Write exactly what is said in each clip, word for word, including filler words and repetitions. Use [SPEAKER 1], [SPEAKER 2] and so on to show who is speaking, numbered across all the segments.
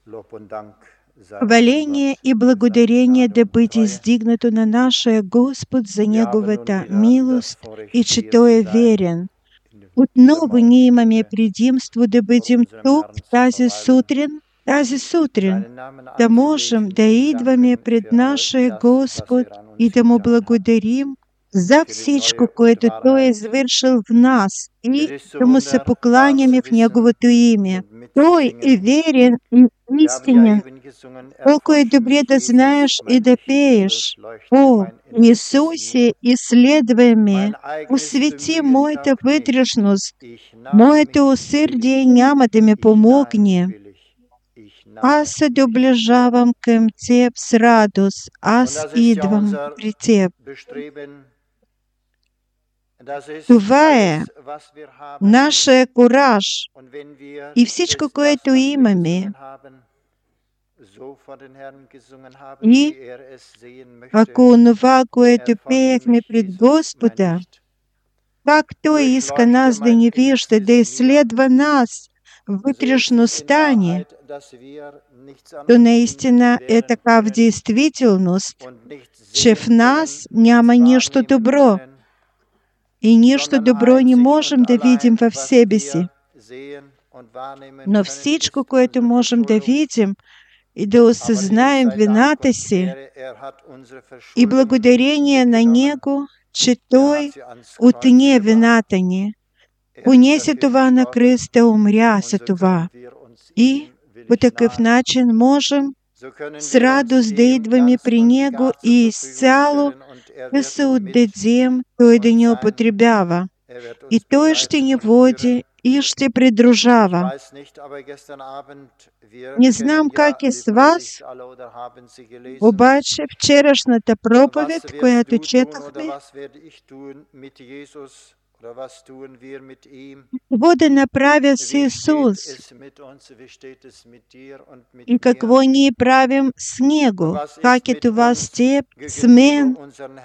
[SPEAKER 1] Хваление и благодарение да быть издигнато на наше Господ за Неговата милост и че Той е верен. Отново ние имаме предимство да бъдем тук тази сутрин, тази сутрин, да можем да идваме пред нашия Господ и да Му благодарим за всичко, което Той е извършил в нас и да Му се покланяме в Неговото име. Той е верен и истинен. Колко е добре да знаеш и да пееш. О, Исусе, изследвай ме, освети моята вътрешност. Моето усърдие няма да ми помогне. Аз се доближавам към Теб с радост. Аз идвам при Теб. Това е нашия кураж и всичко, което имаме. И ако онова, което пеехме пред Господа, как Той иска нас да ни вижда, да изследва нас, вътрешността ни, то наистина е така в действителност, че в нас няма нищо добро. И нищо добро не можем да видим в себе си. Но всичко, което можем да видим и да осъзнаем вината си, и благодарение на Него, че Той отне вината ни, понесе това на кръста, умря за това. И по такъв начин можем с радост да идваме при Него и изцяло да се отдадем, Той да ни употребява. И Той ще ни води и ще придружава. Не знам как е с вас, обаче вчерашната проповед, която четохме, какво да направя с Исус и какво ние правим с Него, как е това с Теб, с мен,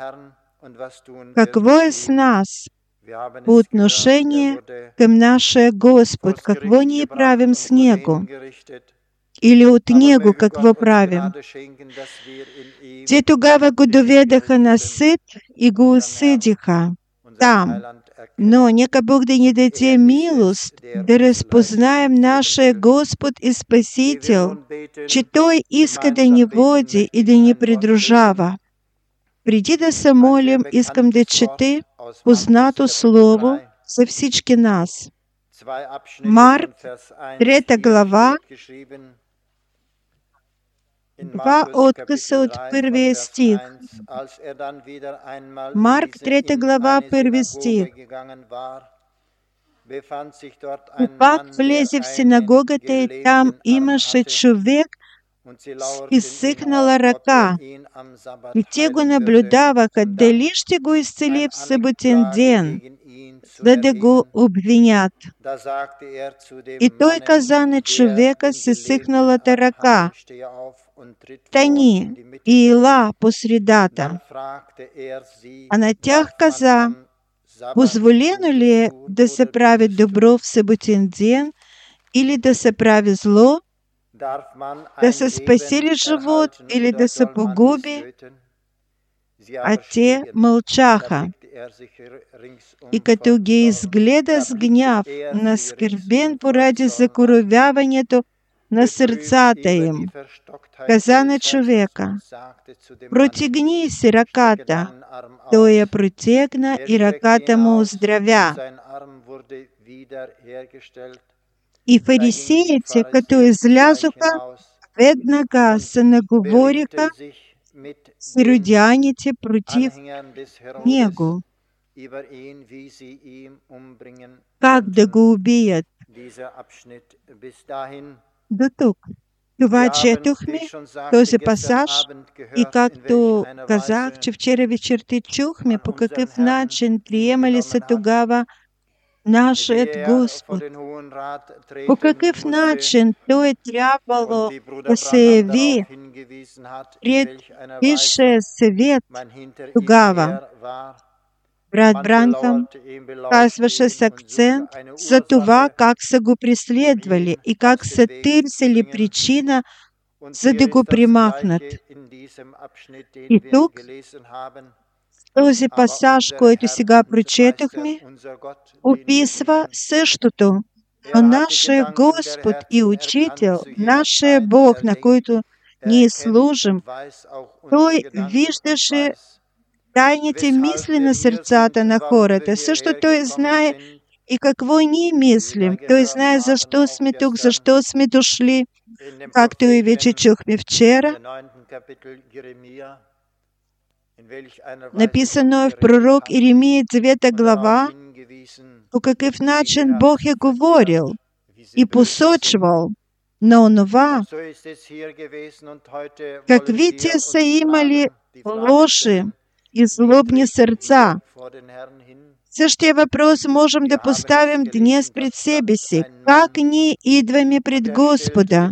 [SPEAKER 1] какво е с нас по отношение към нашия Господ, какво ние правим с Него или от Него какво правим. Те тогава го доведаха на съд и го осъдиха там. Но нека Бог да ни даде милост да разпознаем нашия Господ и Спасител, че Той иска да ни води и да ни придружава. Преди да се молим, искам да чете познато слово за всички нас. Марк, трета глава, два откъса от първия стих. Марк, трета глава, първи стих. И пак влезе в синагогата и там имаше човек с изсъхнала ръка. И те го наблюдаваха, дали ще го изцели в съботен ден, за да го обвинят. И той каза на човека с изсъхналата ръка: стани и ела по средата. А на тях каза: позволено ли е да се прави добро в съботен ден или да се прави зло, да се спаси ли живот или да се погуби? А те мълчаха. И като ги изгледа с гняв, наскърбен поради закоравяването на сърцата им, каза на човека: протегни си ръката. Той я протегна и ръката му оздравя. И фарисеите, като излязоха, веднага се наговориха с иродяните против него, как да го убият. До тук. Това четохме, този пасаж, и както казах, че вчера вечерта чухме по какъв начин приемали се тогава нашият Господ. По какъв начин Той е трябвало да се яви пред Висшия съвет тогава. Брат Бранхам казваше с акцент за това как са го преследвали и как са търсили причина, за да го примахнат. И тук, този пасаж, който сега прочетохме, описва същото. Но нашия Господ и Учител, нашия Бог, на който ние служим, Той виждаше тайните мисли на сърцата на хората. Също Той знае и какво ние мислим. Той знае защо сме тук, защо сме дошли, както и вече чухме вчера. Написано е в пророк Иеремия девета глава, по какъв начин Бог е говорил и посочвал на онова, какви те са имали лоши и злобни сърца. Същия въпрос можем да поставим днес пред себе си. Как ние идваме пред Господа?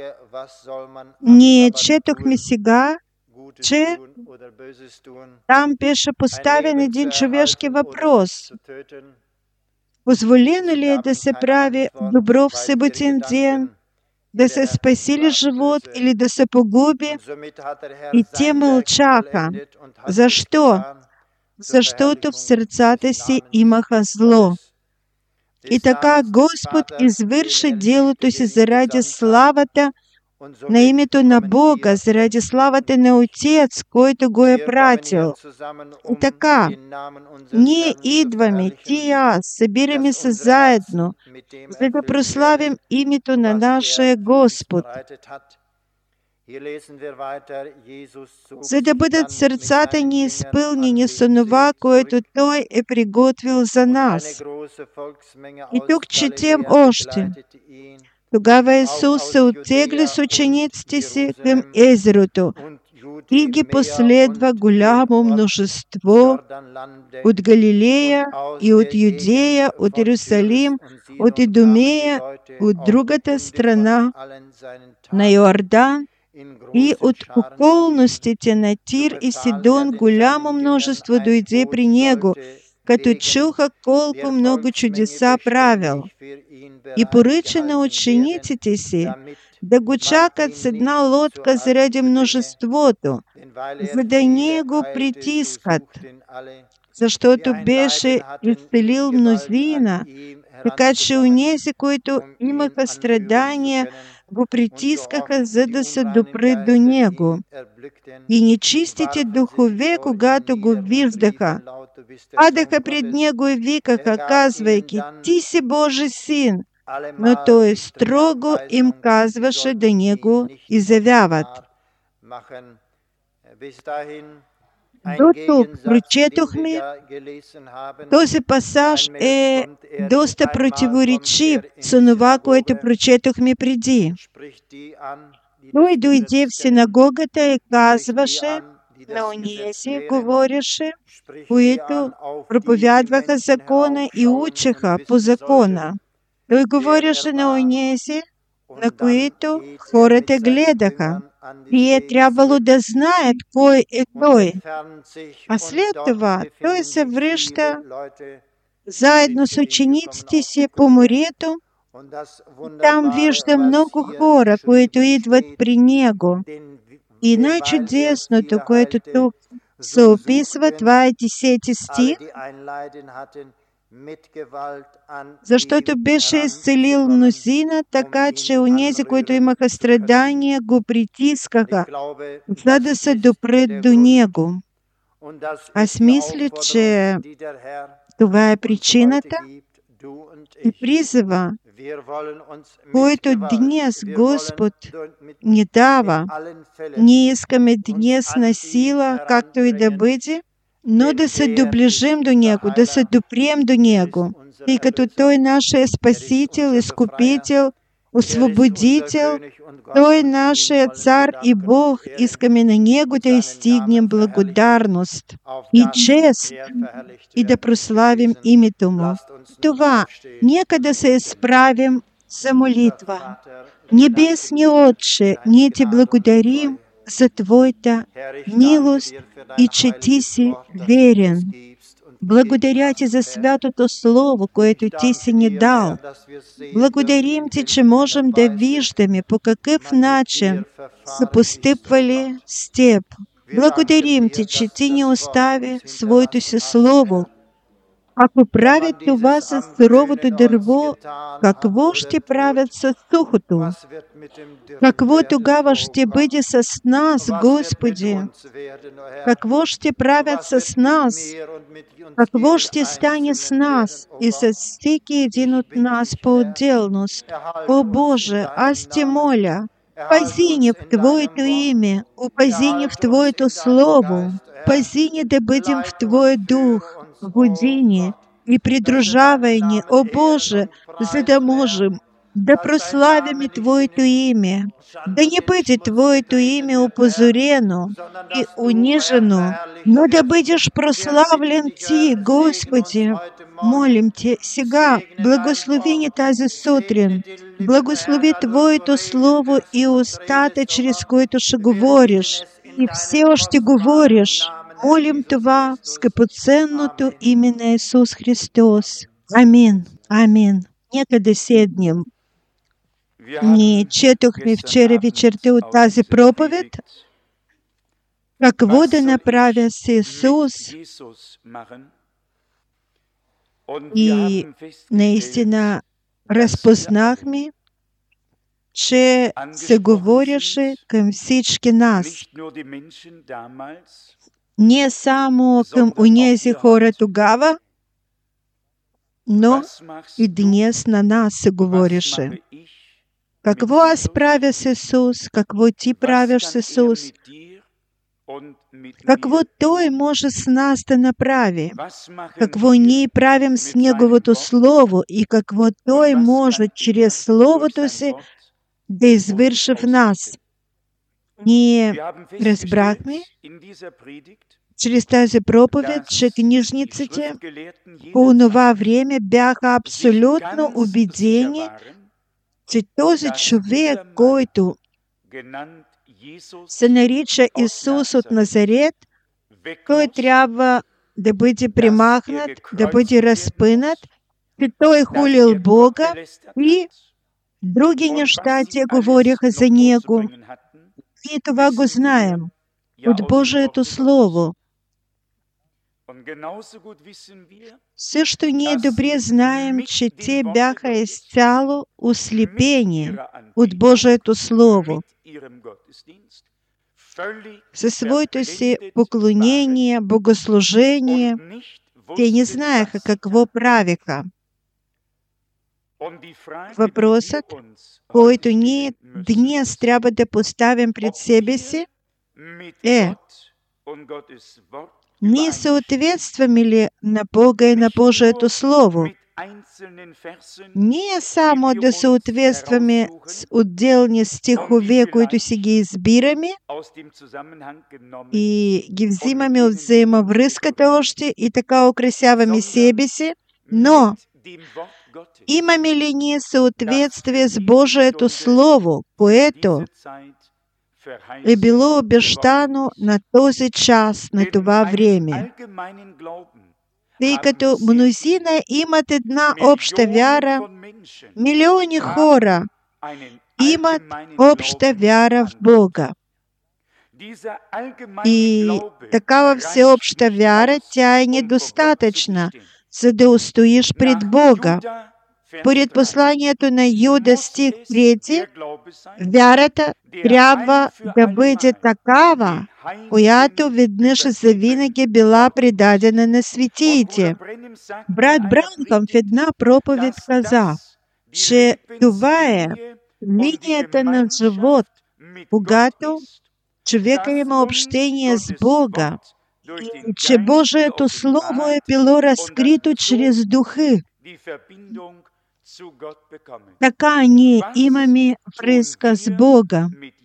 [SPEAKER 1] Ние четохме сега, че там беше поставен един човешки въпрос. Позволено ли е да се прави добро в съботен ден, да се спаси ли живот или да се погуби? И те мълчаха. Защо? Защото в сърцата си имаха зло. И така Господ извърши делото си заради славата на името на Бога, заради славата на Отец, който го е пратил. И така, ние идваме, ти и аз, събираме се заедно, за да прославим името на нашия Господ. За да бъдат сърцата ни изпълнени с онова, което Той е приготвил за нас. И тук четем още. Тогава Исус се оттегли с учениците си към езерото и ги последва голямо множество от Галилея и от Юдея, от Иерусалим, от Идумея, от другата страна на Йордан и от околностите на Тир и Сидон голямо множество дойде при Него, като чуха колко много чудеса правил. И поръча на учениците си да го чакат с една лодка заради множеството, за да не го притискат, защото беше изцелил мнозина, така че онези, които имаха страдания, го притискаха, за да се допрат до Него. И нечистите духове, когато го виждаха, падаха пред Него и викаха, казвайки, Ти си Божий син. Но Той строго им казваше да не го изявяват. До тук прочетохме, този пасаж е доста противоречив с това, което прочетохме преди. Той дойде в синагогата и казваше на онези, говореше, които проповядваха закона и учеха по закона. Той говореше на онези, на които хората гледаха. И е трябвало да знаят кой е Той. А след това Той се връща заедно с учениците си по морето. Там вижда много хора, които идват при Него. И най-чудесното, което тук се описва, това е десети стих, защото беше изцелил мнозина, така че онези, които имаха страдания, го притискаха, за да се допрат до Него. Аз мисля, че това е причината и призива, който днес Господ ни дава. Ние искаме днес на сила, както и да бъде, но да се доближим до Него, да се доприем до Него, тъй като Той е нашия Спасител, Изкупител, Освободител, Той е нашия Цар и Бог. Искаме на Него да изстигнем благодарност и чест и да прославим името Му. Това, нека да се изправим за молитва. Небесни Отче, ние Ти благодарим за Твоята милост и че Ти си верен. Благодаря Ти за святото Слово, което Ти си ни дал. Благодарим Ти, че можем да виждаме по какъв начин са постъпвали с Теб. Благодарим Ти, че Ти ни остави своето си Слово. Ако правят това с суровото дърво, какво ще правят с сухото? Какво тогава ще бъде с нас, Господи? Какво ще правят с нас? Какво ще стане с нас и с всеки един от нас по-отделност? О Боже, аз Те моля, пази ни в Твоето име, опази ни в Твоето Слово, пази ни да бъдем в Твоя Дух, води ни и придружавай ни, о Боже, за да можем да прославяме Твоето име, да не бъде Твоето име опозорено и унижено, но да бъдеш прославлен Ти, Господи. Молим Те сега, благослови ни тази сутрин, благослови Твоето Слово и устата, чрез които ще говориш, и все още говориш. Молим това в скъпоценното име на Исус Христос. Амин. Амин. Нека да седнем. Ние четохме вчера вечерта от тази проповед. Какво да направя с Исус? И наистина разпознахме, че се говореше към всички нас. Не само към онези хора тогава, но и днес на нас се говореше. Какво аз правя с Исус? Какво ти правиш с Исус? Какво Той може с нас да направи? Какво ние правим с Неговото Слово и какво Той може чрез Словото си да извърши в нас? Ние разбрахме чрез тази проповед, че книжниците по това време бяха абсолютно убедени, че този човек, който се нарича Исус от Назарет, той трябва да бъде примахнат, да бъде разпънат, че той хулил Бога и други неща те говориха за Него. И това го знаем от Божието Слово. Също ние добре знаем, че те бяха изцяло ослепени от Божието Слово. Със своето си поклонение, богослужение, те не знаеха какво правиха. Въпросът, който ние днес трябва да поставим пред себе си, е: ние съответстваме ли на Бога и на Божието Слово? Не само да съответстваме с отделни стихове, които си ги избираме и ги взимаме от взаимовръзката още и така украсяваме себе си, но имаме ли ние съответствие с Божието Слово, което е било обещано на този час, на това време? Тъй като мнозина имат една обща вяра, милиони хора имат обща вяра в Бога. И такава всеобща вяра, тя е недостатъчна, за да устоиш пред Бога. Поред посланието на Юда, стих трети, вярата трябва да бъде такава, която веднъж завинаги била предадена на светиите. Брат Бранхам в една проповед каза, че това е линията на живот, когато човека има общение с Бога и че Божието Слово е било разкрито чрез Духа. Така ние имаме връзка с Бога.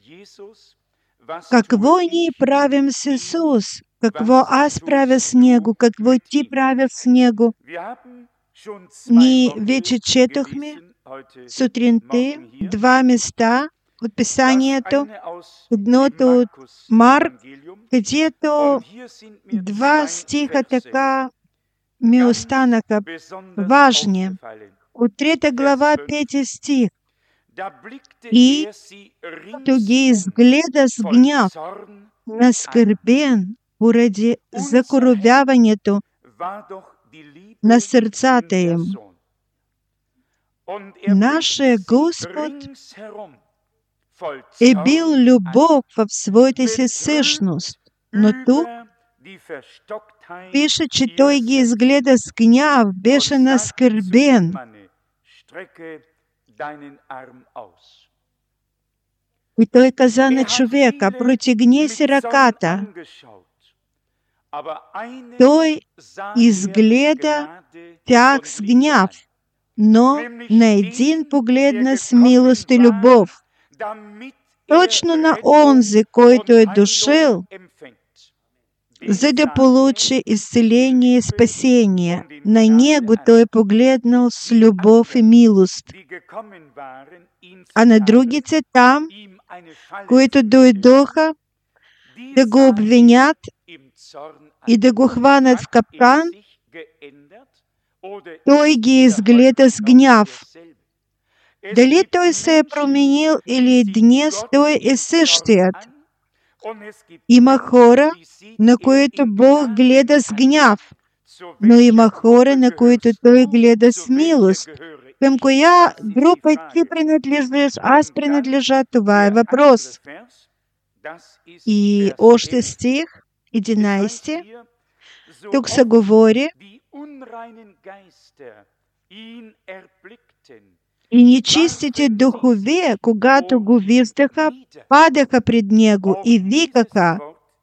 [SPEAKER 1] Какво ние правим с Исус? Какво аз правя с Него? Какво ти правя с Него? Ние вече четохме сутринта два места от Писанието. Едното от Марк, където два стиха така ми останаха важні. У трета глава, петий стих. «И тоді згледа с гняв наскърбен поради закоровяването на сърцата им. Нашия Господ е бил любов в своята си същност, но тук пише, че Той ги изгледа с гняв, беше наскърбен. И Той каза на човека, протегни си ръката. Той изгледа тях с гняв, но на един погледна с милост и любов. Точно на онзи, който е дошъл, за да получи изцеление и спасение. На него Той е погледнал с любов и милост. А на другите там, които дойдоха да го обвинят и да го хванат в капкан, Той ги изгледа с гняв. Дали Той се е променил или днес Той е същият? Има хора, на които Бог гледа с гняв, но има хора, на които Той гледа с милост. Към коя група ти принадлежиш, аз принадлежа, това е въпрос. И още стих, единайсети, тук се говори: и нечистите духове, когато го виждаха, падаха пред него и викаха.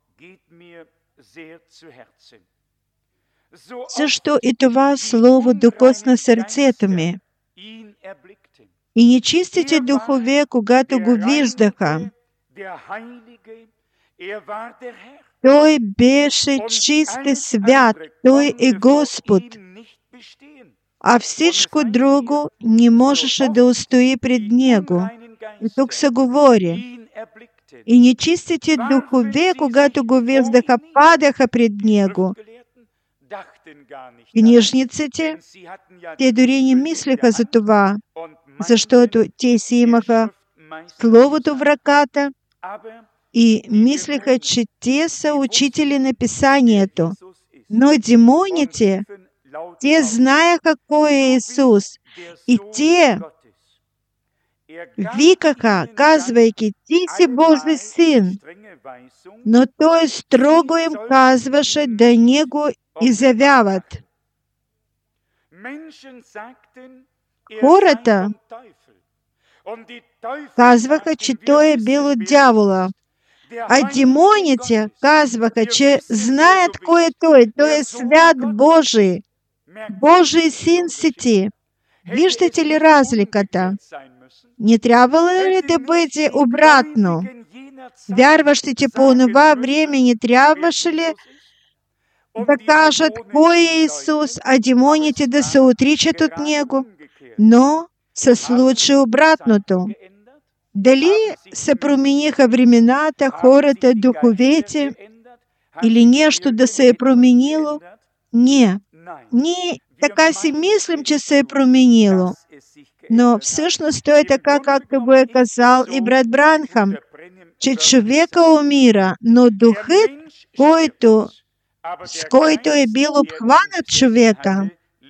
[SPEAKER 1] Също и това слово докосна сърцето ми. И нечистите духове, когато го виждаха, Той беше чист и свят, Той е Господ, а всичко друго не можеше да устои пред Него. И тук се говори: и нечистите духове, когато го виждаха, падаха пред Него. Книжниците, те дори не мислеха за това, защото те си имаха Словото в ръката и мислеха, че те са учители на Писанието. Но демоните, те знаеха кой е Исус. И те викаха, казвайки: ти си Божий син. Но Той строго им казваше да не го изявяват. Хората казваха, че Той е бил от дявола. А демоните казваха, че знаят кой е Той. Той е свят Божий. Божий син си ти. Виждате ли разликата? Не трябвало ли да бъде обратно? Вярващите по онова време не трябваше ли да кажат кой е Исус, а демоните да се отричат от Него? Но се случи обратното. Дали се промениха времената, хората, духовете, или нещо да се е променило? Не. Ние така си мислим, че се е променило. Но всъщност то е така, както го е казал и брат Бранхам, че човека умира, но духът, който, с който е бил обхванат човека,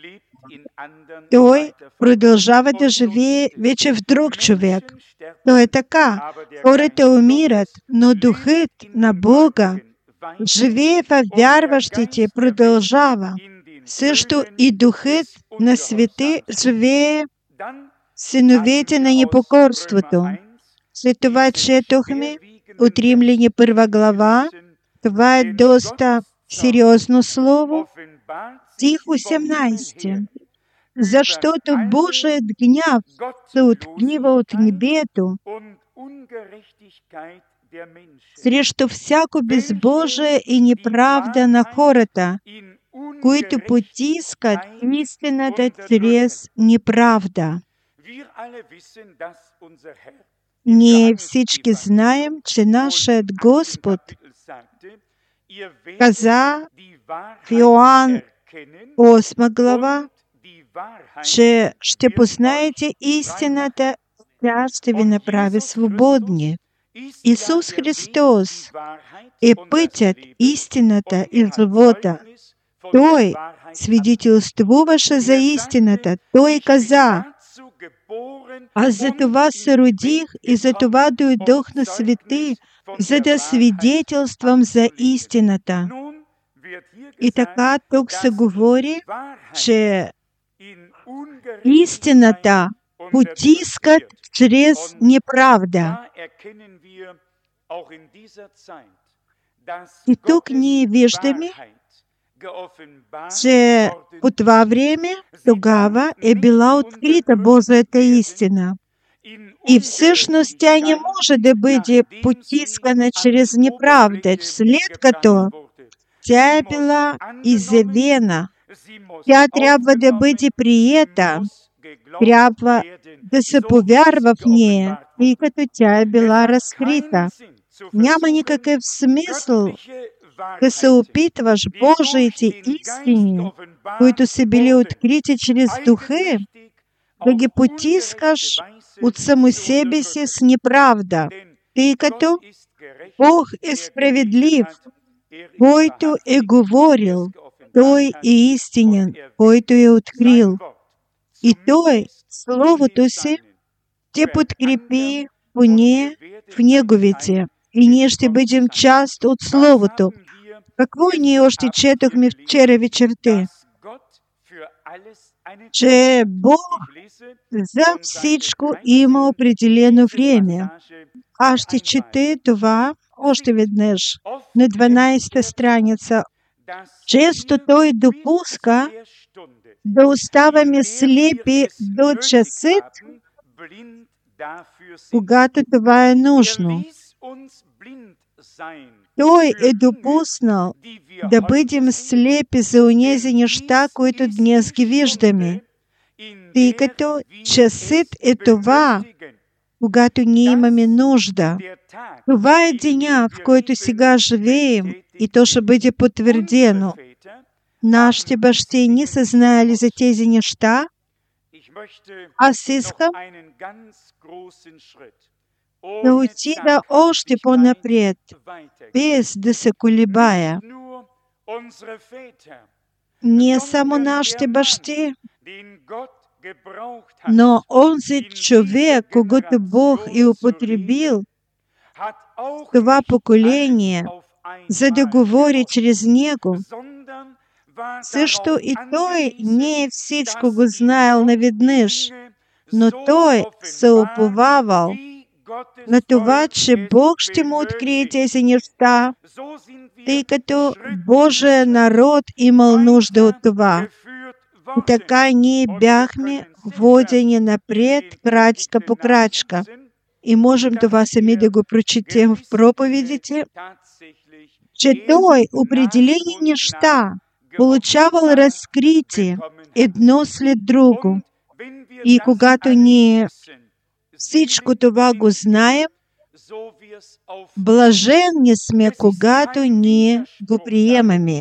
[SPEAKER 1] той продължава да живее вече в друг човек. То е така. Хората умират, но духът на Бога живее в вярващите, продължава. Също и духът на свети живее синовете на непокорството. След това четохме от Римляни първа глава. Това е доста сериозно слово. Стих осемнайсети. Защото Божият гняв се открива от небето срещу всяко безбожие и неправда на хората, които потискат истината чрез неправда. Ние всички знаем, че нашият Господ каза в Йоан Осма глава, че ще познаете истината, тя ще ви направи свободни. Исус Христос е пътят, истината и живота. Той свидетелствуваше за истината. Той каза: аз за това се родих и за това дойдох на свети, за да свидетелствам за истината. И така тук се говори, че истината потискат чрез неправда. И тук ние виждаме, че по това време тогава е била открита Божията истина. И всъщност тя не може да бъде потискана чрез неправда, след като тя е била изявена. Тя трябва да бъде приета, трябва да се повярва в нея, тъй като тя е била разкрита. Няма никакъв смисъл да се опитваш Божиите истини, които са били открити чрез духа, да ги потискаш от само себе си с неправда, тъй като Бог е справедлив, който е говорил, Той е истинен, който е открил. И Той, Словото си, те подкрепи поне в Неговите. И ние ще бъдем част от Словото. Какво ние още четохме вчера вечерта? Че Бог за всичко има определено време. Аз ще чета това още веднъж на дванадесета страница. Често Той допуска да оставаме слепи до часът, когато това е нужно. Той е допуснал да бъдем слепи за онези неща, които днес ги виждаме, тъй като часът е това, когато ние имаме нужда. Това е деня, в който сега живеем, и то ще бъде потвърдено. Нашите бащи не са знаели за тези неща. Аз искам да отида още по-напред, без да се колебая. Не само нашите бащи, но онзи човек, когато Бог е употребил това поколение, за да говори чрез него, също и той не всичко го знаел наведнъж, но той се уповавал на това, че Бог ще му открие тези неща, тъй като Божия народ имал нужда от това. И така ние бяхме водени напред, крачка по крачка. И можем това сами да го прочетем в проповедите, че той определени неща получавал разкритие едно след друго. И когато ние всичко това го знаем, блаженни сме, когато ние го приемаме.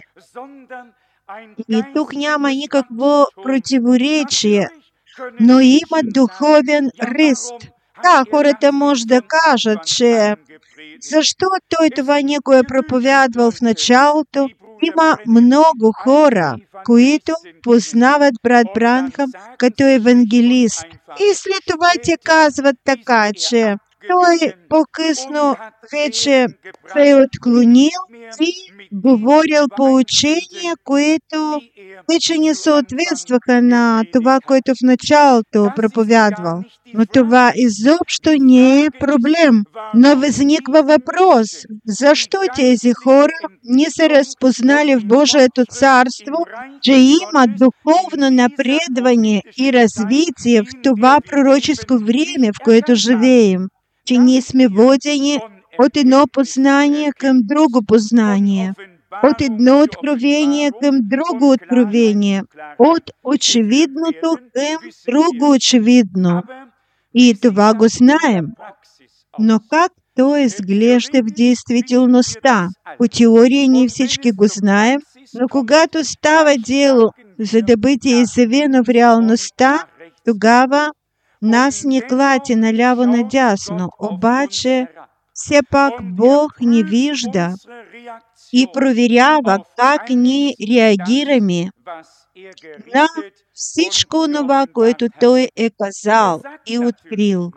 [SPEAKER 1] И тук няма никакво противоречие, но има духовен ръст. Да, хората може да кажат, че защо той това не го е проповядвал в началото. Има много хора, които познават брат Бранхам като евангелист. И след това те казват така, че той по-късно вече се е отклонил и говорил по учения, които вече не съответстваха на това, което в началото проповядвал. Но това изобщо не е проблем. Но възниква въпрос, защо тези хора не са разпознали в Божието царство, че има духовно напредване и развитие в това пророческо време, в което живеем, че ние сме водени от едно познание към друго познание, от едно откровение към друго откровение, от очевидното към друго очевидно. И това го знаем. Но как то изглежда в действителността? По теория ние всички го знаем, Но когато става дело за да бъде изявено в реалността, тогава нас не клати наляво-надясно. Обаче, все пак Бог ни вижда и проверява как ние реагираме на всичко това, което Той е казал и открил.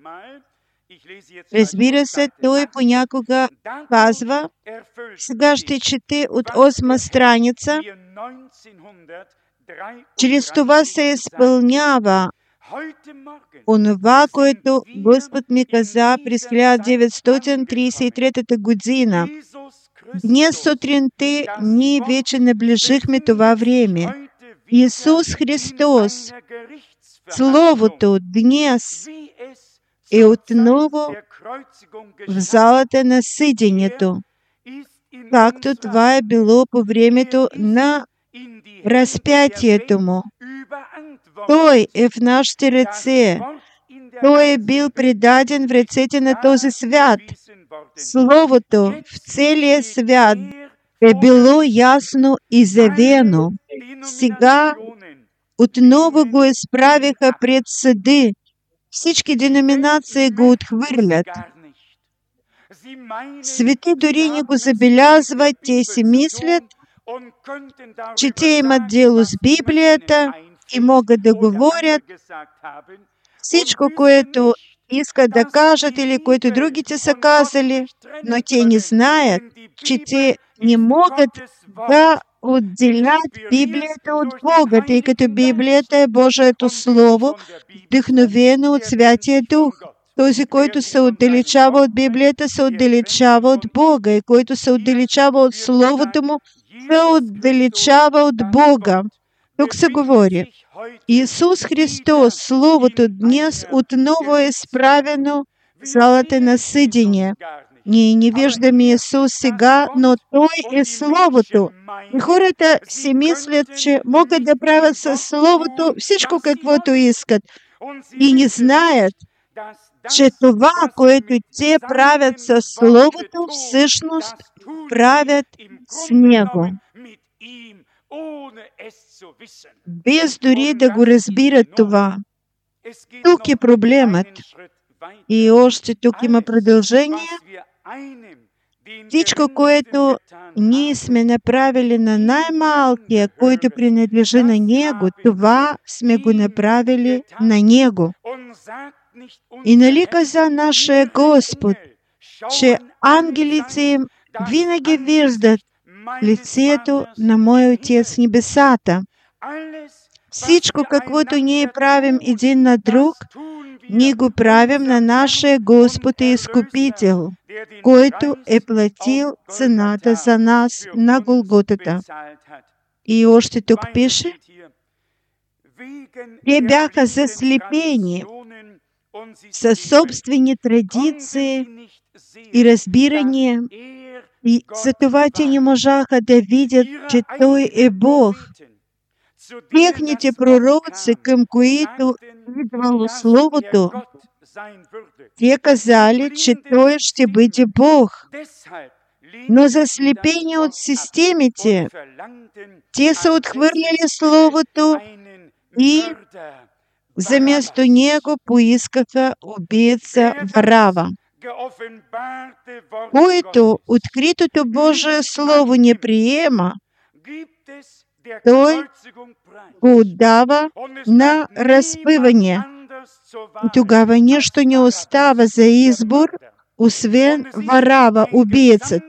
[SPEAKER 1] Разбира се, Той понякога казва, сега ще чете от осма страница, чрез това се изпълнява онова, което Господ ми каза през хиляда деветстотин тридесет и трета година. Днес сутринта ние вече наближихме това време. Исус Христос, Словото днес е отново в залата на съдението, както това е било по времето на разпятието му. Той е в нашите ръце. Той е бил предаден в ръцете на този свят. Словото в целия свят е било ясно изявено. Сега отново го изправиха пред съди. Всички деноминации го отхвърлят. Свети дори не го забелязват, те си мислят, че те имат дело с Библията и могат да говорят всичко, което искат да кажат или което другите са казали, но те не знаят, че те не могат да отделят Библията от Бога, тъй като Библията е Божието Слово, вдъхновено от Святия Дух. Този, който се отдалечава от Библията, се отдалечава от Бога, и който се отдалечава от Словото му, се отдалечава от Бога. Тук се говори. Исус Христос, Словото днес отново е изправено в залата на съдение. Ние не виждаме Исус сега, но Той е Словото. И хората си мислят, че могат да правят със Словото всичко, каквото искат. И не знаят, че това, което те правят със Словото, всъщност правят с Него, без дори да го разбират това. Тук е проблемът. И още тук има продължение. Всичко, което ние сме направили на най-малкия, който принадлежи на Него, това сме го направили на Него. И нали каза нашия Господ, че ангелите им винаги виждат лицето на Мой Отец в небесата. Всичко, каквото ние правим един на друг, ние го правим на нашия Господ и Изкупител, който е платил цената за нас на Голготата. И още тук пише, те бяха заслепени със собствени традиции и разбирания, и затова те не можаха да видят, че Той е Бог. Техните пророци, към които идвало Словото, те казали, че Той ще бъде Бог. Но заслепени от системите, те са отхвърляли Словото и заместо Него поискаха убийца Варава. Който откритото Божие Слово не приема, той го отдава на разпъване. И тогава нищо не остава за избор, освен Варава, убийцът.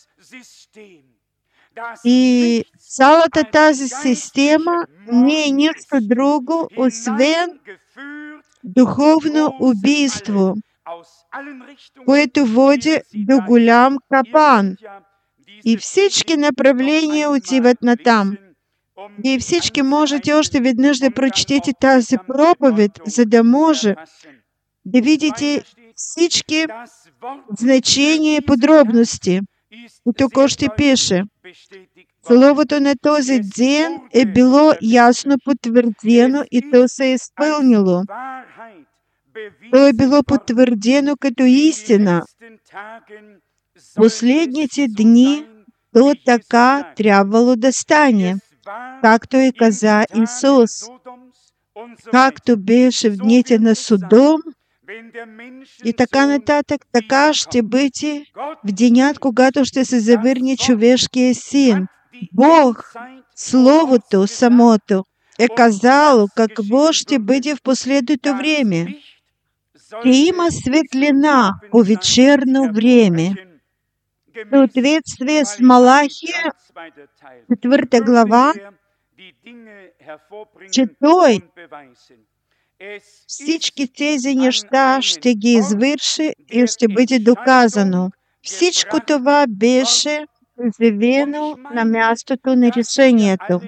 [SPEAKER 1] И цялата тази система не е нищо друго, освен духовно убийство, което води до голям капан. И всички направления отиват натам. И всички можете още веднъж да прочетете тази проповед, за да може да видите всички значения и подробности. И тук още пише, Словото на този ден е било ясно потвърдено и то се е изпълнило. То е било потвърдено като истина. Последните дни то така трябвало да стане, както и каза Исус. Както беше в дните на Содом и така нататък, така ще бъде в денят, когато ще се завърне човешкия син. Бог, Словото самото, е казало какво ще бъде в последното време. Ще има светлина по вечерно време. В съответствие с Малахия, четвърта глава, че Той всички тези неща ще ги извърши и ще бъде доказано. Всичко това беше заявено на мястото на решението.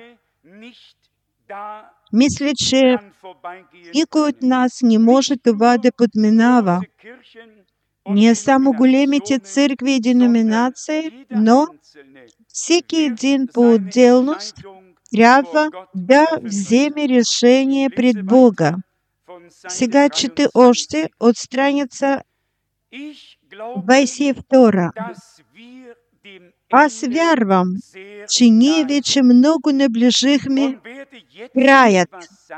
[SPEAKER 1] Мисля, че никой от нас не може това да подминава. Не само големите църкви и деноминации, но всеки един по-отделност трябва да вземе решение пред Бога. Сега чете още от страница двадесет и втора. Аз вярвам, че ние вече много наближихме краят.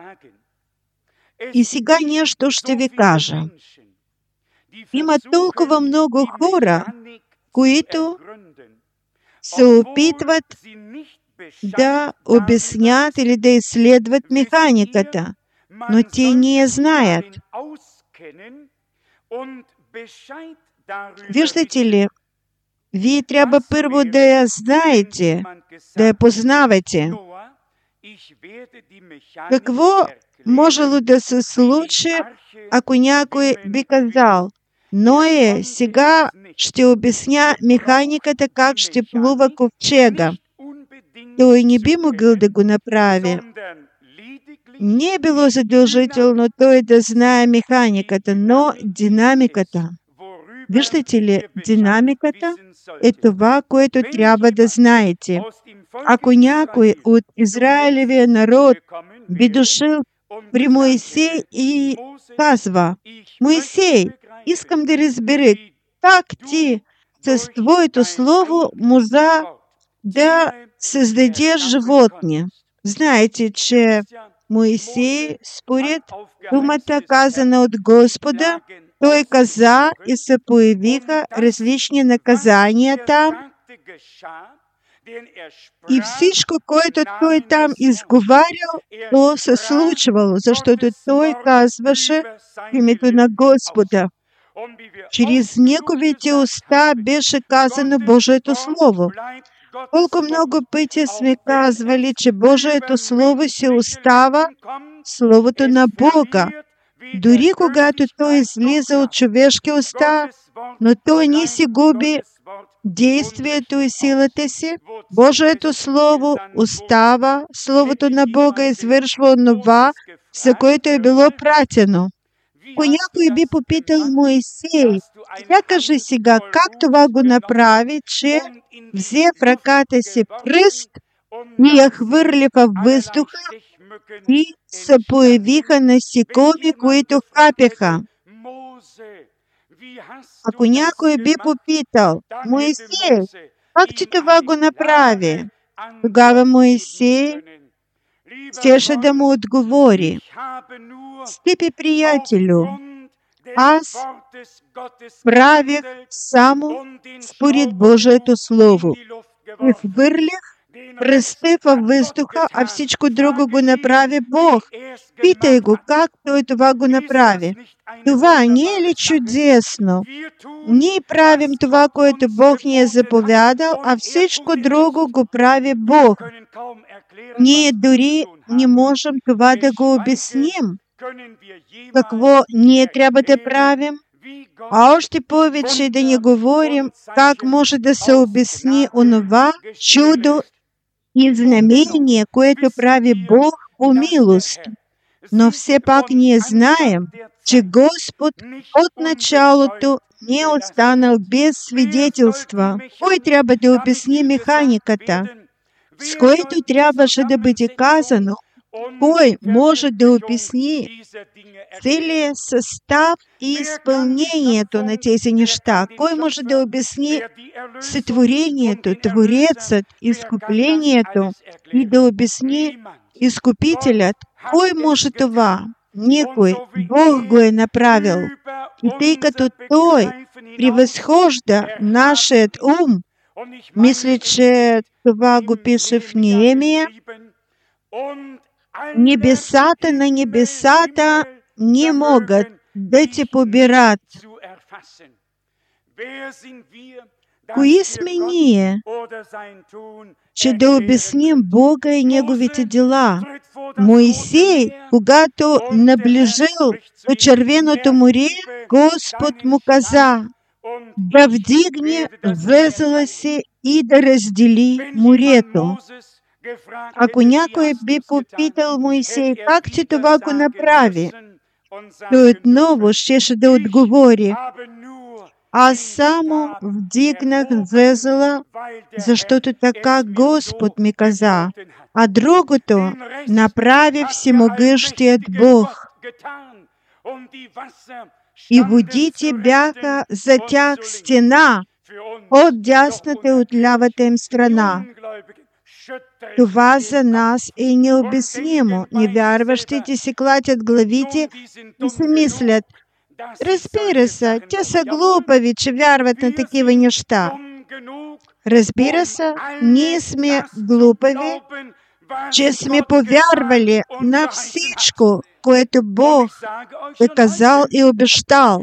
[SPEAKER 1] И сега нещо ще ви кажа. Има толкова много хора, които се опитват да обяснят или да изследват механиката, но те не я знаят. Виждате ли, вие трябва първо да я знаете, да я познавате. Какво можело да се случи, ако някой би казал: Ное, сега ще обясня механиката как ще плува ковчега. Той не би могъл да го направи. Не е било задължително той да знае механиката, но динамиката. Виждате ли, динамиката е това, което трябва да знаете. Ако някой от Израилевия народ би дошъл при Моисей и казва: Моисей, искам да разбера как ти с твоето слово можа да създадеш животни. Знаете, че Моисей, според думата казана от Господа, той каза и се появиха различни наказания там. И всичко, което той там изговарял, то се случвало, защото той казваше името на Господа. Чрез неговите уста беше казано Божието Слово. Колко много пъти сме казвали, че Божието Слово се остава Словото на Бога, дори когато то излиза от човешки уста, но то не си губи действието и силата си. Божието Слово остава, Словото на Бога извършва онова, за което е било пратено. Ако някой би попитал Моисей: тя кажи сега, как това го направи, че взе в ръката си пръст и я хвърли в въздуха и се появиха насекоми, които хапеха. Ако някой би попитал: Моисей, как ти това го направи? Тогава Моисей щеше да му отговори: скъпи приятелю, аз правих само според Божието Слово. И хвърлих пръста във въздуха, а всичко друго го направи Бог. Питай го как той това го направи. Това не е ли чудесно? Ние правим това, което Бог ни е заповядал, а всичко друго го прави Бог. Ние дори не можем това да го обясним. Какво ние трябва да правим? А още повече да не говорим как може да се обясни онова чудо и знамение, което прави Бог по милост. Но все пак ние знаем, че Господ от началото не е останал без свидетелства. Кой трябва да обясни механиката, с което трябваше да бъде казано: Кой може да обясни целият състав и изпълнението на тези неща? Кой може да обясни сътворението, Творецът, изкуплението и да обясни Изкупителят? Кой може това? Никой. Бог го е направил. И тъй като Той превъзхожда нашият ум, мисля, че това го пише в Неемия, небесата на небесата не могат да те побират. Кои сме ние, че да обясним Бога и Неговите дела? Моисей, когато наближил до Червеното море, Господ му каза да вдигне жезла си и да раздели морето. Ако някой би попитал Моисей, как ти това го направи, той отново щеше да отговори: аз само вдигнах жезла, защото така Господ ми каза, а другото направи всемогъщият Бог. И водите бяха за тях стена от дясната и от лявата им страна. Това за нас е необяснимо. Невярващите си клатят главите и си мислят: разбира се, те са глупави, че вярват на такива неща. Разбира се, ние сме глупави, че сме повярвали на всичко, което Бог е казал и обещал.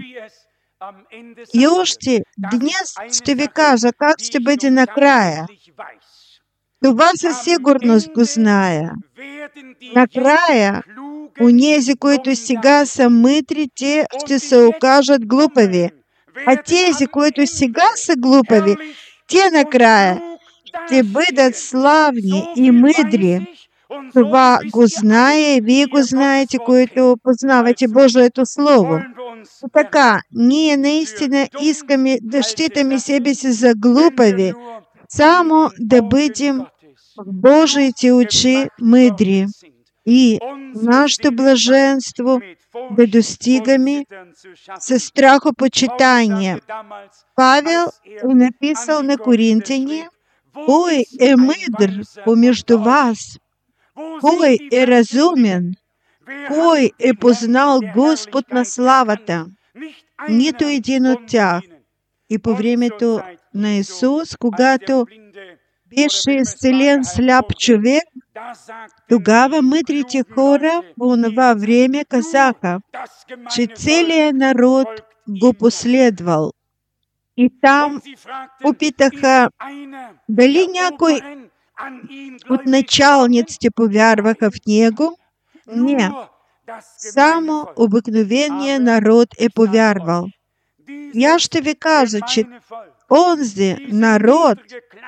[SPEAKER 1] И още днес ще ви кажа как ще бъде накрая. Това със сигурност го зная. Накрая, онези, които сега са мъдри, те ще се окажат глупави. А тези, които сега са глупави, те накрая ще бъдат славни и мъдри. Това го знае и вие го знаете, които познавате Божието Слово. И така, ние наистина искаме да считаме себе си за глупави, само да бъдем в Божиите очи мъдри и нашето блаженство да достигаме със страхопочитание. Павел е написал на Коринтяни: кой е мъдър помежду вас? Кой е разумен? Кой е познал Господ на славата? Нито един от тях. И по времето на Исус, когато беше изцелен сляп човек, тогава мъдрите хора по това време казаха, че целият народ го последвал. И там попитаха дали някой от началниците повярваха в него. Не. Само обикновеният народ е повярвал. И аз ще ви кажа, че онзи народ,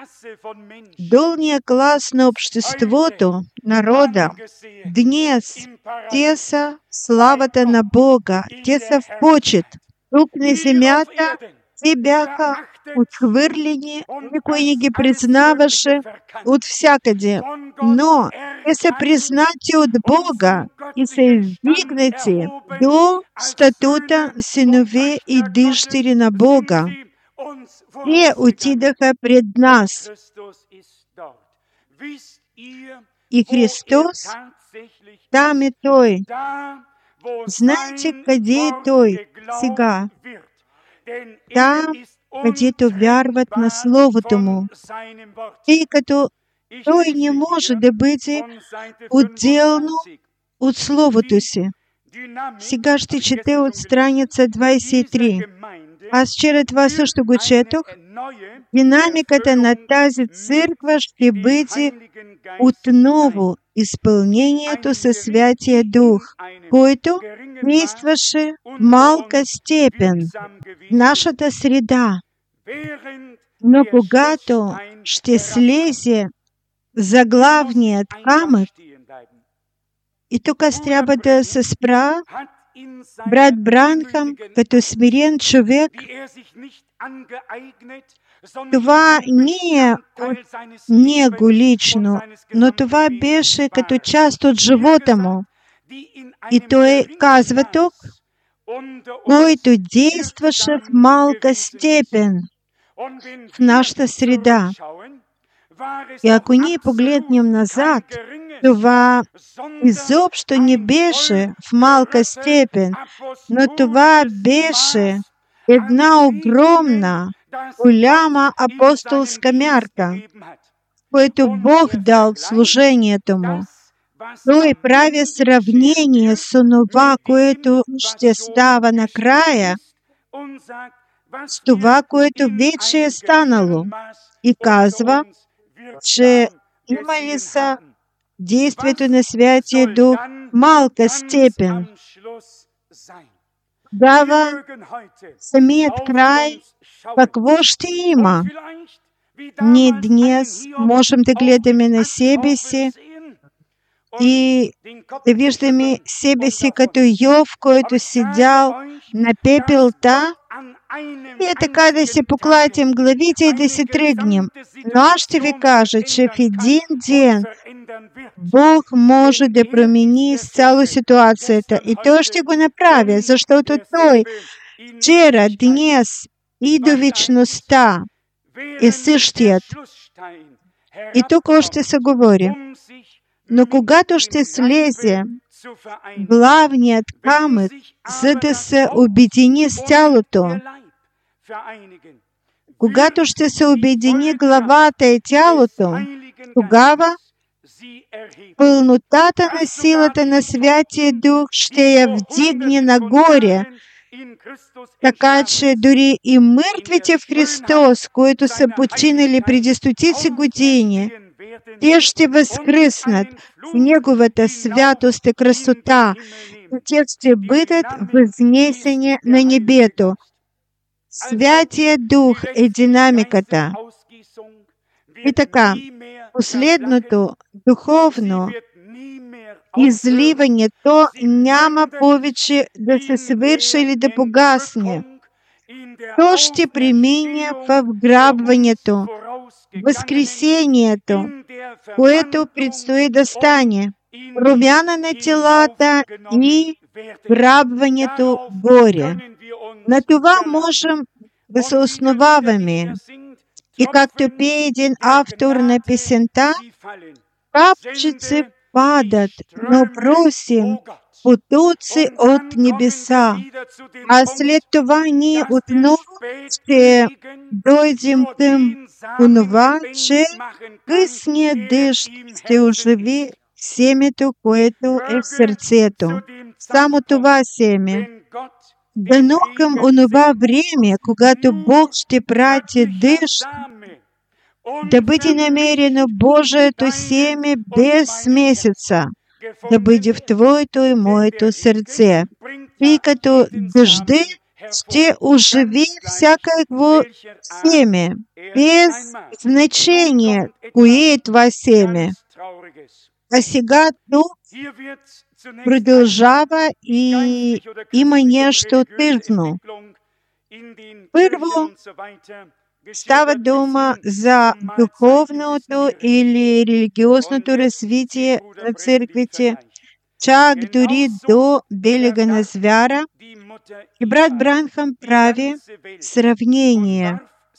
[SPEAKER 1] долния клас на обществото, народа, днес те са славата на Бога, те са в почет. Тук на земята те бяха отхвърлени, никой не ги признаваше от всякъде. Но те са признати от Бога и са издигнати до статута синове и дъщери на Бога. Те отидаха пред нас. И Христос, там е Той. Знаете къде е Той сега? Там, където вярват на Словото Му, тъй като Той не може да бъде отделно от Словото си. Сега ще чете от страница двадесет и три. Аз вчера това също го четох. Динамиката на тази църква ще бъде отново изпълнението със Святия Дух, който действаше в малка степен в нашата среда. Но когато ще слезе заглавният камък, и тук аз трябва да се спра, брат Бранхам, като смирен човек, Това не от него лично, но това беше като част от живота му. И той казва тук, който действаше в малка степен в нашата среда. И ако ние погледнем назад, това изобщо не беше в малка степен, но това беше една огромна, голяма апостолска мярка, която Бог дал в служението му. Той прави сравнение с онова, което ще става накрая, с това, което вече е станало. И казва, че има ли са действието на Святия Дух в малка степен. Дава самият край, какво ще има. Ние днес можем да гледаме на себе си и да виждаме себе си като Йов, който седял на пепелта, и е така да си поклатим главите и да си тръгнем. Но аз ще ви кажа, че в един ден Бог може да промени изцяло ситуацията. И Той ще го направи, защото Той вчера, днес и до вечността е същият. И тук още се говори. Но когато ще слезе главният камък, за да се обедини с тялото, когато ще се обедини главата и тялото, тогава пълнотата на силата на Святия Дух ще я вдигне нагоре, така че дори и мъртвите в Христос, които са починали преди стотици години, те ще възкръснат в Неговата святост и красота, и те ще бъдат възнесени на небето. Святия Дух е динамиката. И така, последното духовно изливане, то няма повече да се свърши или да погасне. То ще премине в вграбването, възкресението, което предстои да стане, промяна на телата и вграбването горе. На това можем да се основаваме. И както пее един автор на песента, капчици падат, но просим потоци от небеса. А след това ние отново ще дойдем към онова, че късният дъжд ще оживи семето, което е в сърцето. Само това семе. Дано към онова време, когато Бог ще прати дъжд, да бъде намерено Божието семе без смесица, да бъде в Твоето и моето сърце. И като дъжди ще оживи всякакво семе, без значение, кое е това семе. А сега тук продължава и има нещо тъжно. Първо, става дума за духовното или религиозното развитие на църквите, чак дори до белега на звяра. И брат Бранхам прави сравнение.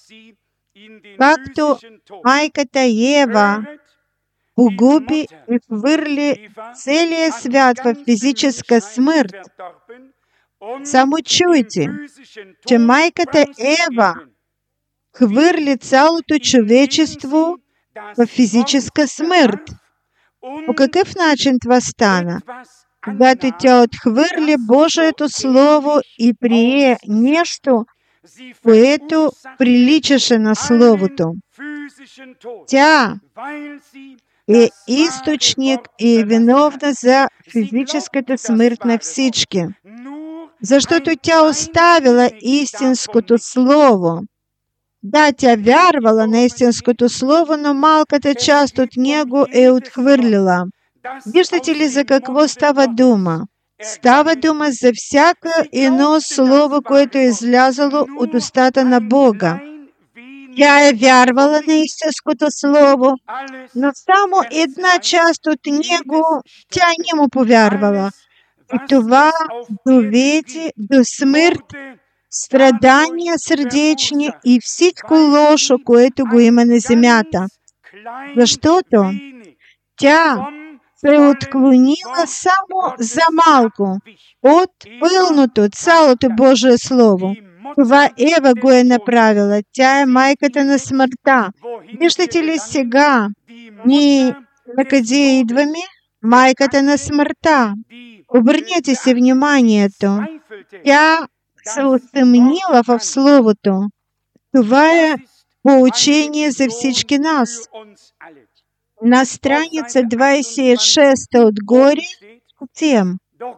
[SPEAKER 1] Както майката Ева погуби и хвърли целия свят в физическа смърт. Само чуйте, че майката Ева хвърли цялото човечество в физическа смърт. По какъв начин това стана? Когато тя отхвърли Божието Слово и прие нещо, което приличаше на Словото. Тя е източник и е виновна за физическата смърт на всички, защото тя оставила истинското Слово. Да, тя вярвала на истинското Слово, но малката част от него е отхвърлила. Виждате ли за какво става дума? Става дума за всяко едно слово, което е излязало от устата на Бога. Тя е вярвала на истинското слово, но само една част от него тя не му повярвала. И това доведе до смърт, страдания сърдечни и всичко лошо, което го има на земята. Защото тя се отклонила само за малко от пълното, цялото Божие Слово. Това Ева го е направила. Тя е майката на смъртта. Виждате ли сега, ние на къде идваме? Майката на смъртта. Обърнете си вниманието. Тя се усъмнила в Словото. Това е поучение за всички нас. На страница двадесет и шеста отгоре четем.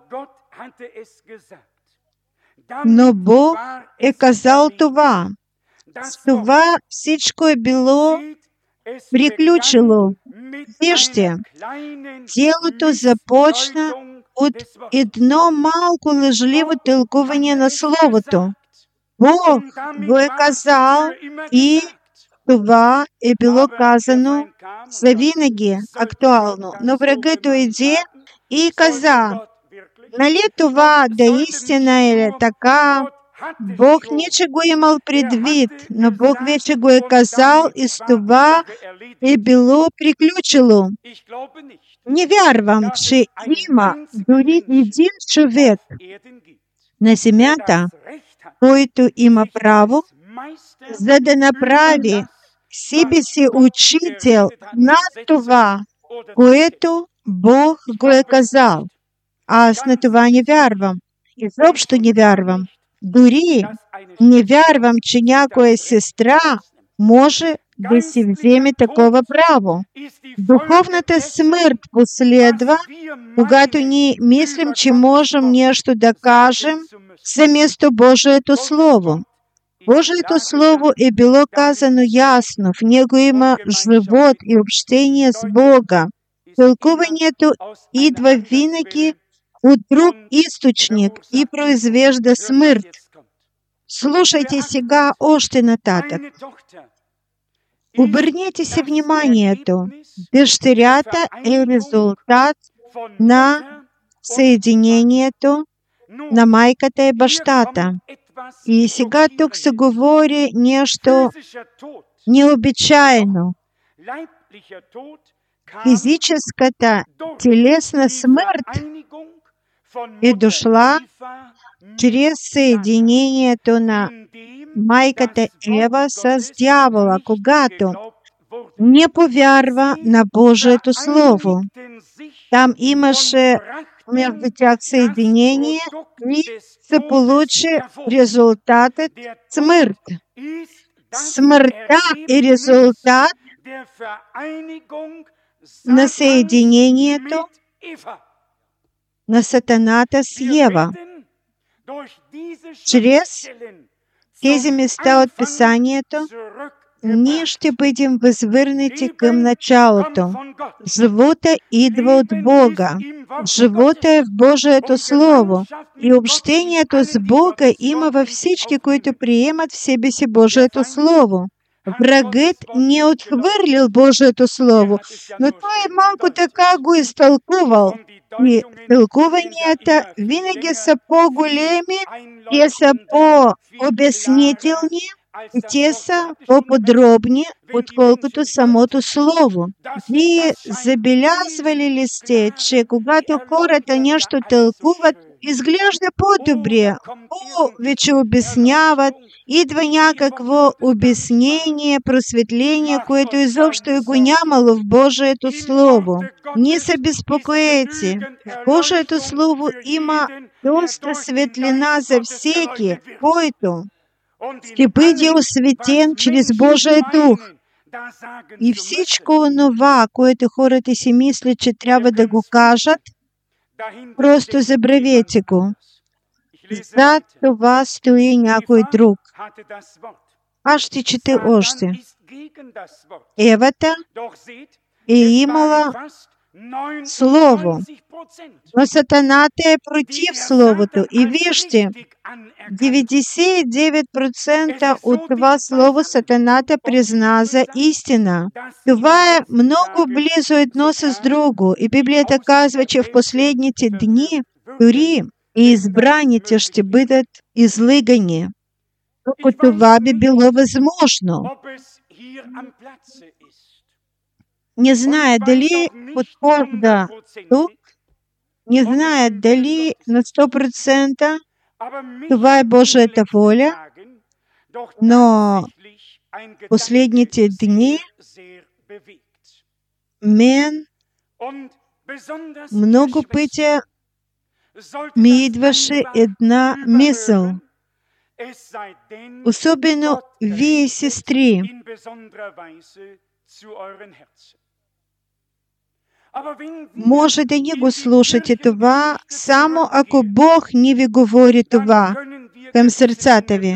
[SPEAKER 1] Но Бог е казал това. С това всичко е било приключило. Вижте, делото започна от едно малко лъжливо тълкуване на Словото. Бог го е казал и това е било казано завинаги актуално. Но врагът дойде и каза, нали това да истина е така? Бог ниче го имал предвид, но Бог вече го е казал и с това е било приключило. Не вярвам, че има дори един човек на земята, който има право, за да направи себе си учител над това, което Бог го е казал. Аз на това не вярвам. Изобщо не вярвам. Дори не вярвам, че някоя сестра може да си вземе такова право. Духовната смърт последва, когато ние мислим, че можем нещо да кажем заместо Божието Слово. Божието Слово е било казано ясно. В него има живот и общение с Бога. Тълкуването идва винаги от друг източник и произвежда смърт. Слушайте сега още нататък. Обърнете си вниманието. Дъщерята е резултат на съединението на майката и бащата. И сега тук се говори нещо необичайно. Физическата телесна смърт е дошла чрез съединението на майката Ева с дявола, когато не повярва на Божието Слово. Там имаше между тях съединение и се получи резултатът смърт. Смъртта е резултат на съединението на Сатаната с Ева. Чрез тези места от Писанието ние ще бъдем възвърнати към началото. Живота идва от Бога. Живота е в Божието Слово. И общението с Бога има във всички, които приемат в себе си Божието Слово. Врагът не е отхвърлил Божието Слово, но той малко така го изтълкувал. И тълкуванията винаги са по-големи, те са по-обяснителни, и те са по-подробни, отколкото самото Слово. Вие забелязвали ли сте, че когато хората нещо тълкуват, изглежда по-добре, повече обясняват, идва някакво обяснение, просветление, което изобщо и го нямало в Божието Слово. Не се безпокоете. В Божието Слово има доста светлина за всеки, който ще бъде осветен чрез Божия Дух. И всичко онова, което хората си мислят, че трябва да го кажат, просто забравете го. Зад това стои някой друг. Аз ще чета още. Евата е имала Слову. Но сатаната е против Словото. И вижте, деветдесет девять процентов от това Слово сатаната призна за истина. Това е много близо едно с друго. И Библията казва, че в последните дни дори и избраните ще бъдат излъгани. Ако това би било възможно. Не знае дали подхода тук, не знае дали на сто процента това е Божията воля, но последните дни мен много пъти ми идваше една мисъл. Особено вие, сестри, може да не го слушате това, само ако Бог не ви говори това към сърцата ви.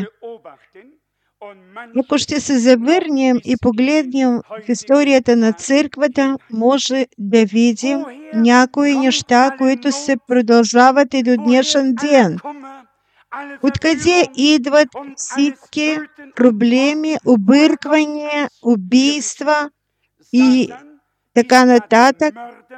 [SPEAKER 1] Ако ще се завърнем и погледнем в историята на църквата, може да видим някои неща, които се продължават и до днешен ден. Откъде идват всички проблеми, обърквания, убийства и така нататък?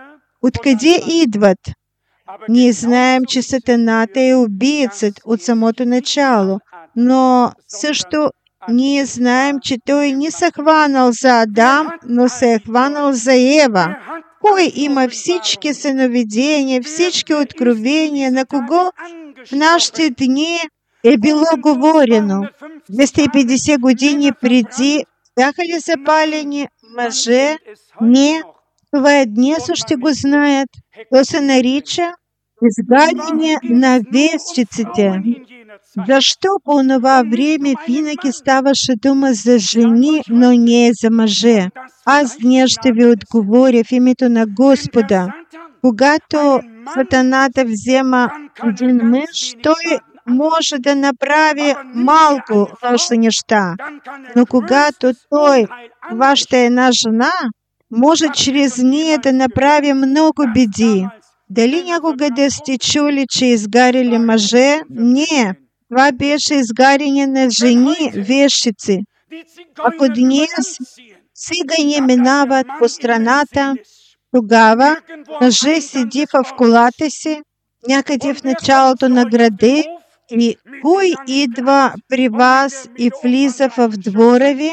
[SPEAKER 1] Откъде идват? Ние знаем, че сатаната е убийцът от самото начало, но също ние знаем, че той не се хванал за Адам, но се е хванал за Ева. Кой има всички съновидения, всички откровения, на кого в нашите дни е било говорено? двеста и петдесет години преди бяха ли запалени мъже? Не. Това е днес още го знаят. То се нарича изгаряне на вещиците. Защо по това време винаги ставаше дума за жени, но не за мъже? Аз днес ще ви отговоря в името на Господа. Когато сатаната взема един мъж, той може да направи малко лоши неща. Но когато той, вашата една жена, може чрез нея да направи много беди. Дали някога да сте чули, че изгарили мъже? Не. Това беше изгаряне на жени, вещици. Ако днес цигани минават по страната, тогава мъже седи в колата си, някъде в началото на града, и кой идва при вас и влиза в двора ви,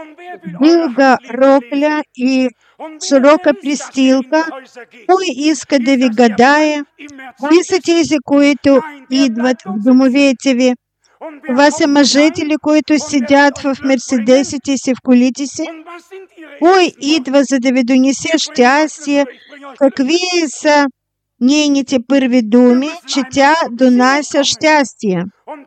[SPEAKER 1] дълга рокля и широка пристилка, кой иска да ви гадае? Кои са тези, които идват в домовете ви? Това са мъжете ли, които седят в мерседесите си, в колите си? Кой идва, за да ви донесе щастие? Какви са нейните първи думи, че тя донася щастие?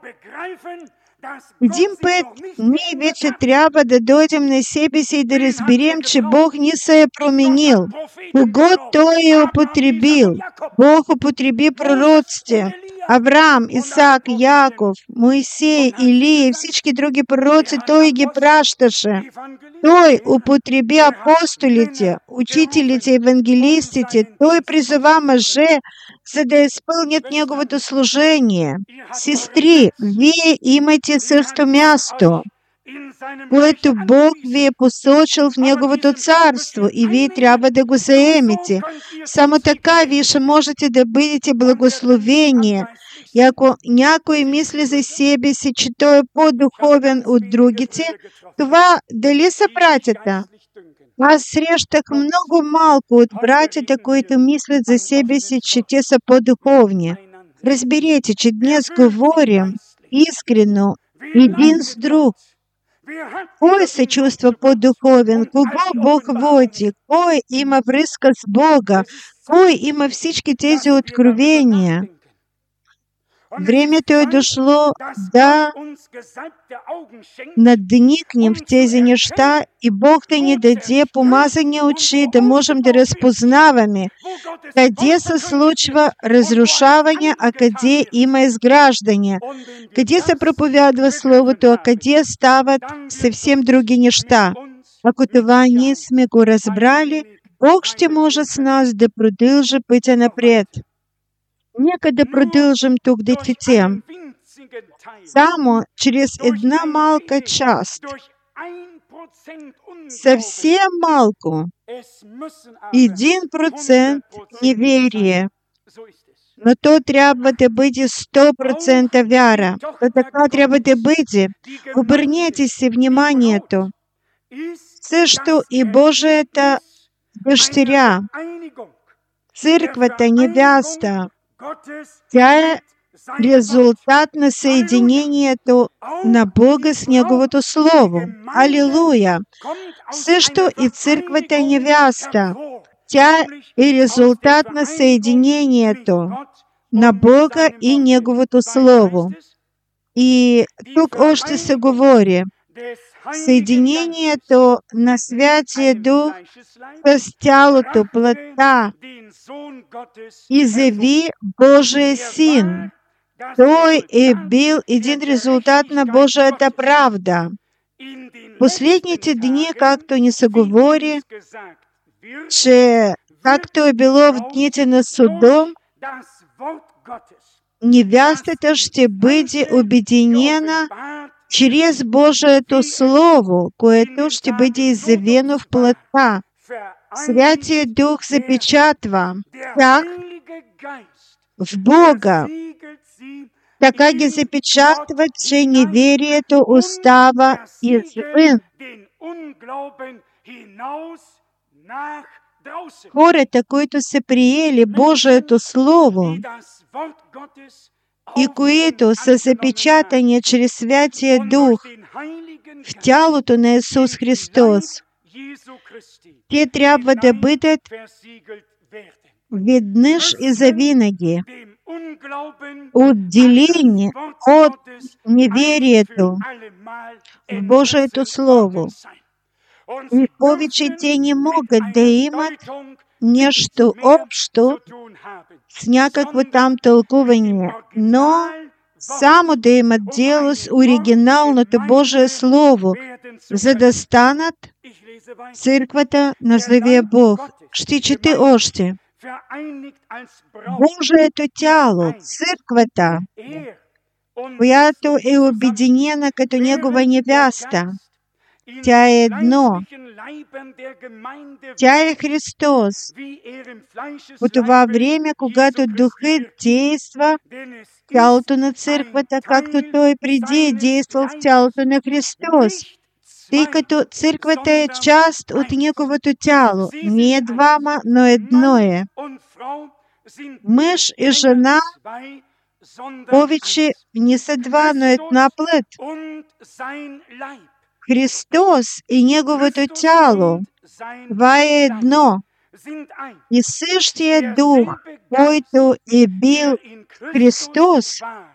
[SPEAKER 1] Един път ние вече трябва да дойдем на себе си и да разберем, че Бог не се е променил. Кого Той е употребил? Бог употреби пророците. Авраам, Исак, Яков, Моисей, Илия и всички други пророци, Той ги пращаше. Той употреби апостолите, учителите, евангелистите. Той призова мъже, за да изпълнят Неговото служение. Сестри, вие имате също място, което Бог ви е посочил в Неговото царство и вие трябва да го заемете. Само така вие ще можете да бъдете благословени. И ако някой мисли за себе си, че той е по-духовен от другите, това дали са братята? Аз срещах много малко от братята, които мислят за себе си, че те са по-духовни. Разберете, че днес говорим искрено един с друг. Кой се чувства по-духовен? Кого Бог води? Кой има връзка с Бога? Кой има всички тези откровения? Времето е дошло да надникнем в тези неща и Бог да ни даде помазани очи, да можем да разпознаваме къде се случва разрушаване, а къде има изграждане, къде се проповядва Словото, а къде стават съвсем други неща. Ако това ние сме го разбрали, Бог ще може с нас да продължи пътя напред. Нека да продължим тук да четем. Само чрез една малка част, съвсем малко, един процент неверие, но то трябва да бъде сто процента вяра. То така трябва да бъде. Обърнете си вниманието. Също и Божията дъщеря, църквата, невяста, тя е резултат на съединението на Бога с Неговото Слово. Алилуя! Също и църквата невяста, тя е резултат на съединението на Бога и Неговото Слово. И тук още се говори съединението на Святия Дух с тялото, плътта, изяви Божия Син. Той е бил един резултат на Божията правда. Последните дни, както ни се говори, че както е било в дните на Содом, невястата ще бъде обединена чрез Божието Слово, което ще бъде изявено в плътта. Святия Дух запечатва тях в Бога. Така ги запечатва, че неверието остава извън. Хората, които са приели Божието Слово и които са запечатани чрез Святия Дух в тялото на Исус Христос, те трябва да бъдат веднъж и завинаги отделени от неверието в Божието Слово. И повече те не могат да имат нещо общо с някакво там тълкуване, но само да имат дело с оригиналното Божие Слово, за да станат църквата на живия Бог. Ще чете още. Божието тяло, църквата, която е обединена като Негова невяста, тя е едно. Тя е Христос. По това време, когато Духът действа в тялото на църквата, както Той преди е действал в тялото на Христос. Тъй като църквата е част от Неговото тяло. Не е двама, но едно е. Мъж и жена повече не са два, но една плът. Христос и Неговото тяло, това е едно. И същия Дух, който е бил Христос,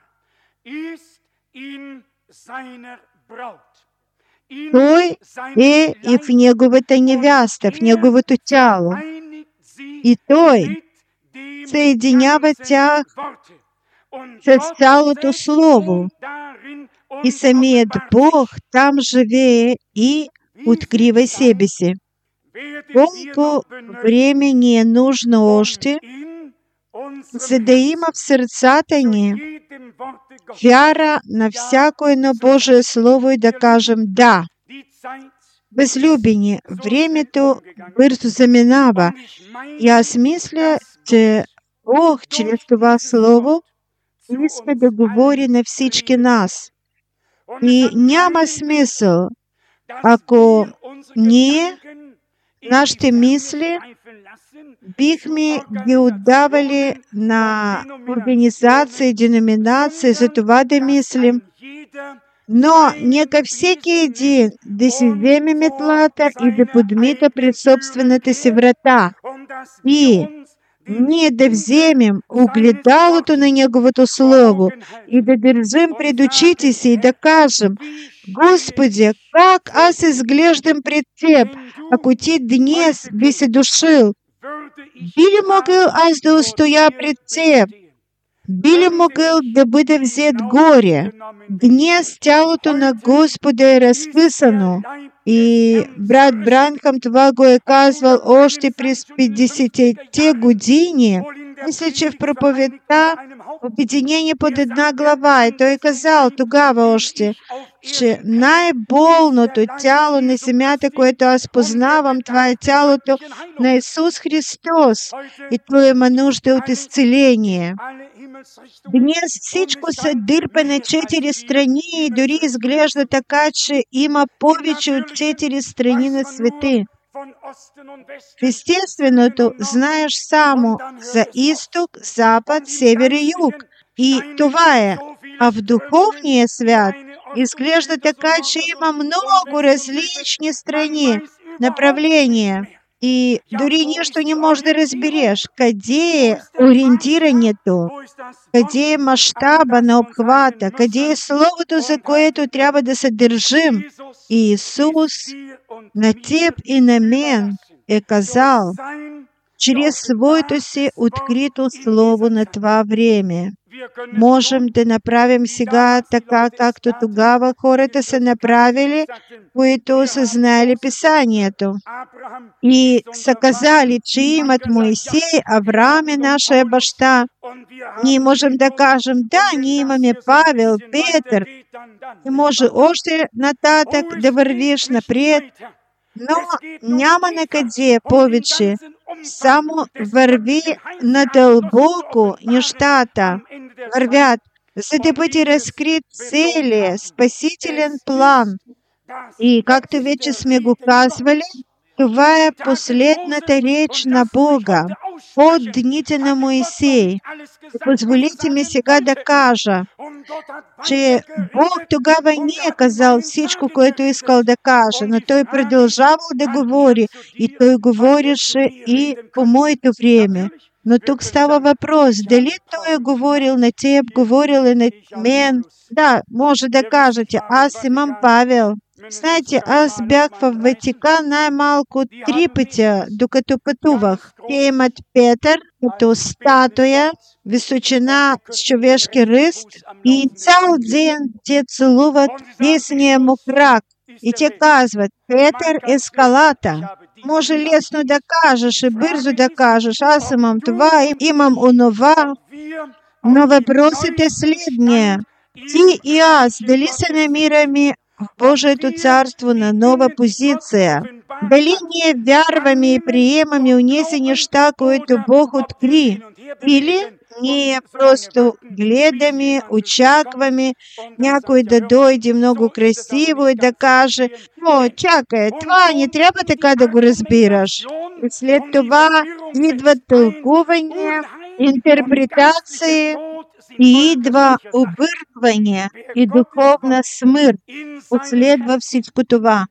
[SPEAKER 1] Той е и в Неговата невяста, в Неговото тяло. И Той съединява тях с цялото Слово. И самият Бог там живее и открива себе си. Колко време ни е нужно още, за да има в сърцата ни вяра на всяко едно Божие Слово и да кажем да. Възлюбени, времето бързо заминава. И аз мисля, че Бог чрез това Слово иска да говори на всички нас. И няма смисъл, ако ние, нашите мисли, бихме ги отдавали на организации, деноминации, за това да мислим. Но нека всеки един да си вземе метлата и да подмита пред собствената си врата. И ние да вземем огледалото на Неговото Слово и да държим пред очите си и да кажем: Господи, как аз изглеждам пред Теб, ако Ти днес би се дошил? Би ли могъл аз да устоя пред Теб? Би ли могъл да бъда взет горе? Днес тялото на Господа е разписано И брат Бранхам това го е казвал още през петдесетте години, мисля, че в проповедта Обединение под една глава. И той казал тогава още, че най-болното тяло на земята, което аз познавам, това е тялото на Исус Христос. И той има нужда от изцеление. Днес всичко се дърпа на четири страни и дори изглежда така, че има повече от четири страни на света. Естественото знаеш само за изток, запад, север и юг. И това е. А в духовния свят изглежда така, че има много различни страни, направления. И дори нищо не можеш да разбереш. Къде е ориентирането? Къде е мащаба на обхвата? Къде е Словото, за което трябва да се държим? И Исус на теб и на мен е казал, чрез своето си открито Слово на това време. Можем да направим сега така, както тогава хората са направили, които са знаели Писанието. И са казали, че имат Моисей, Авраам е наша баща. Ние можем да кажем, да, ние имаме Павел, Петър. И може още нататък да вървиш напред, но няма накъде повече. Само върви надълбоко нещата. Вървят, за да бъде разкрит целият спасителен план. И както вече сме го казвали, това е последната реч на Бога от дните на Моисей. Позволите ми сега да кажа, че Бог тогава не е казал всичко, което искал да каже, но Той продължавал да говори и Той говореше и по моето време. Но тук става въпрос, дали Той е говорил на теб, говорил и на мен. Да, може да кажете, аз имам Павел. Знаете, аз бях в Ватикан най-малко три пъти, докато пътувах. Те имат Петър като статуя, височина с човешки ръст и цял ден те целуват десния му крак. И те казват, Петър е скалата. Може лесно да кажеш и бързо да кажеш, аз имам това, имам онова. Но въпросът е следния. Ти и аз, дали се намираме в Божието царство на нова позиция? Дали ние вярваме и приемаме онези неща, които Бог откри? Или ние просто гледаме, очакваме някой да дойде много красиво и да каже, о, чакай, това не трябва така да го разбираш. И след това идват тълкувания, интерпретации и идва объркване и духовна смърт. Последва всичко това.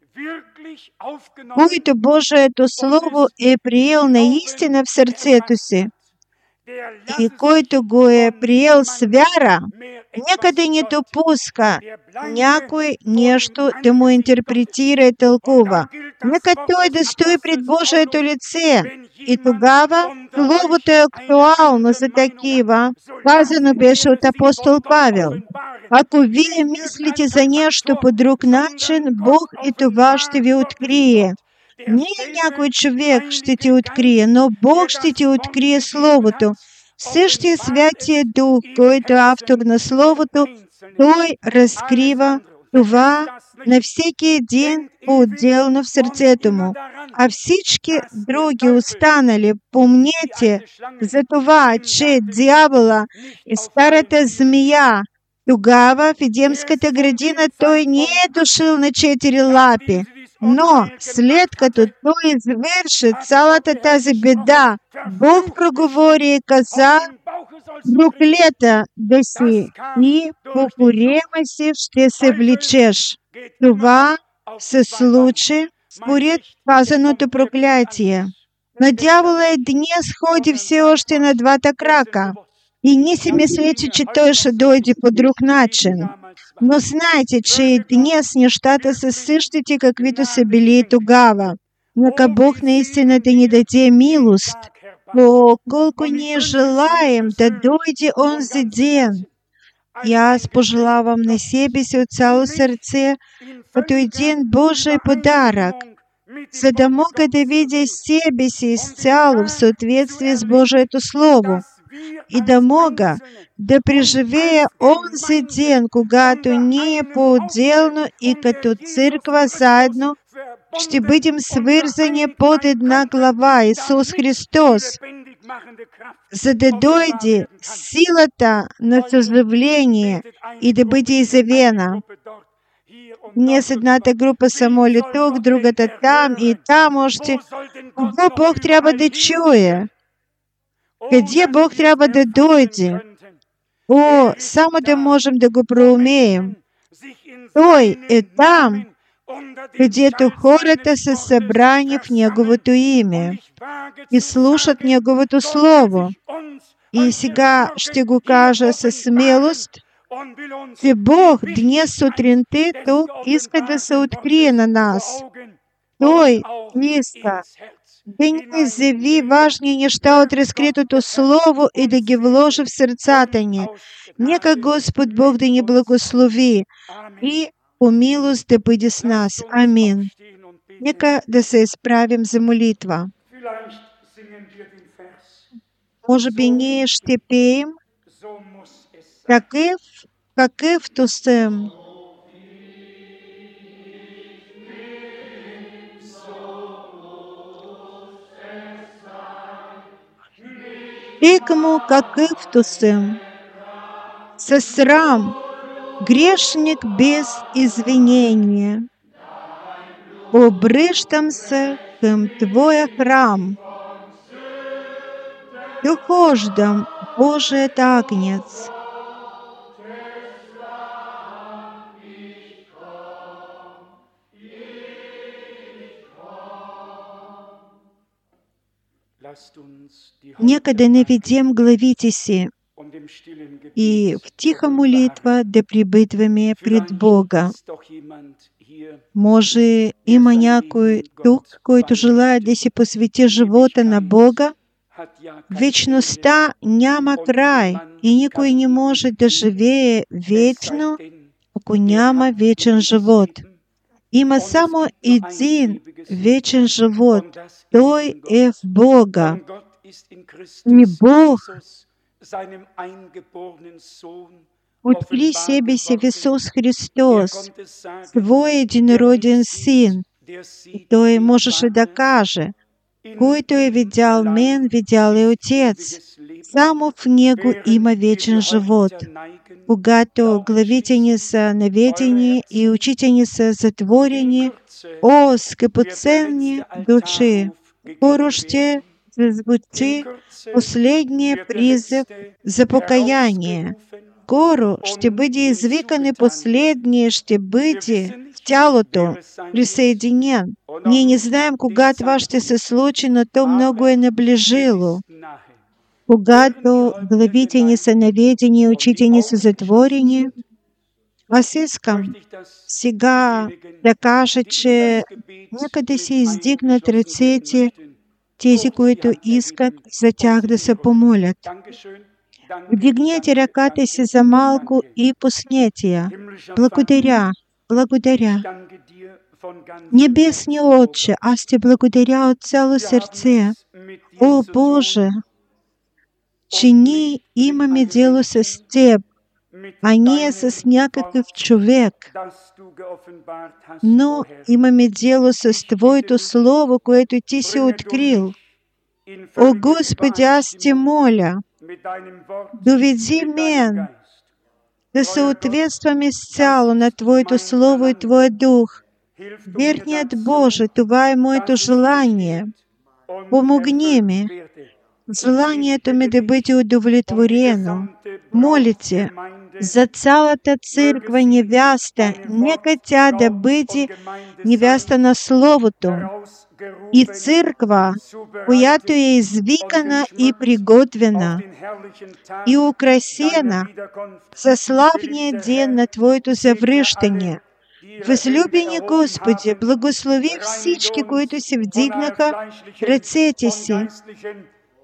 [SPEAKER 1] Който Божието Слово е приел наистина в сърцето си и който го е приел с вяра, нека да не допуска някой нещо да му интерпретира и тълкува. Нека той да стои пред Божието лице. И тогава Словото е актуално за такива. Казано беше от апостол Павел. Ако вие мислите за нещо по друг начин, Бог и това ще ви открие. Не някой човек ще ти открие, но Бог ще ти открие Словото. Същия Святия Дух, който е автор на Словото, Той разкрива това на всеки един по-отделно в сърцето му. А всички други останали, помнете за това, че дявола е старата змия. Тогава в Едемската градина той не е дошъл на четири лапи. Но след като той извърши цялата тази беда, Бог проговори и каза, проклета да си и по корема си ще се влечеш. Това се случи според казаното проклятие. Но дявола и днес ходи все още на двата крака. И не си мислете, че той ще дойде по друг начин. Но знайте, че и днес нещата са същите, каквито са били и тогава. Нека Бог наистина да ни даде милост, колко ние желаем да дойде онзи ден. І аз пожелавам на себе си от цяло сърце като един Божий подарък, за да мога да видя себе си изцяло в съответствие с Божието Слово и да мога да преживея онзи ден, когато ние по-отделно и като църква заедно ще бъдем свързани под една глава, Исус Христос, за да дойде силата на съживление и да бъде изявена. Днес едната група се моли тук, другата там и там още. Кого Бог трябва да чуе? Къде Бог трябва да дойде? О, само да можем да го проумеем. Той е там, където хората са събрани в Неговото име и слушат Неговото Слово. И сега ще го кажа със смелост, че Бог днес сутринта тук иска да се открие на нас. Той иска да ни заяви важни неща от разкритото Слово и да ги вложи в сърцата ни. Нека Господ Бог да ни благослови и по милост да бъде с нас. Амин. Нека да се изправим за молитва. Може би ние ще пеем такъв, какъвто съм. Тъкмо какъвто съм, със срам, грешник без извинения. Обръщам се към Твоя храм. Дохождам, Божият агнец. Нека да наведем главите си и в тиха молитва да прибъдваме пред Бога. Може има някой тук, който желая да си посвети живота на Бога. Вечността няма край и никой не може да живее вечно, ако няма вечен живот. Има само един вечен живот. Той е в Бога. И Бог откри себе си в Исус Христос, Своя единороден Син. И Той можеше да каже, който е видял мен, видял и Отец. Само в Него има вечен живот. Когато главите ни са наведени и очите ни са затворени, о, скъпоценни души, скоро ще зазвучи последния призив за покаяние. Скоро ще бъде извикан последния, ще бъде в тялото присъединен. Ние не знаем кога това ще се случи, но то много е наближило. Когато главите ни са наведени и очите ни са затворени, аз искам сега да кажа, че нека да се издигнат ръцете тези, които искат за тях да се помолят. Вдигнете ръката си за малко и пуснете я. Благодаря, благодаря. Небесни Отче, аз Ти благодаря от цяло сърце. О, Боже, че ние имаме дело с Теб, а не с някакъв човек. Но имаме дело с Твоето Слово, което Ти си открил. О, Господи, аз Те моля, доведи мен да съответствам изцяло на Твоето Слово и Твоя Дух. Верният Боже, това е моето желание. Помогни ми. Желанието ми да бъде удовлетворено. Молите за цялата църква невяста. Нека тя да бъде невяста на Словото. И църква, която е извикана и приготвена и украсена за славния ден на Твоето завръщане. Възлюбени Господи, благослови всички, които си вдигнаха ръцете си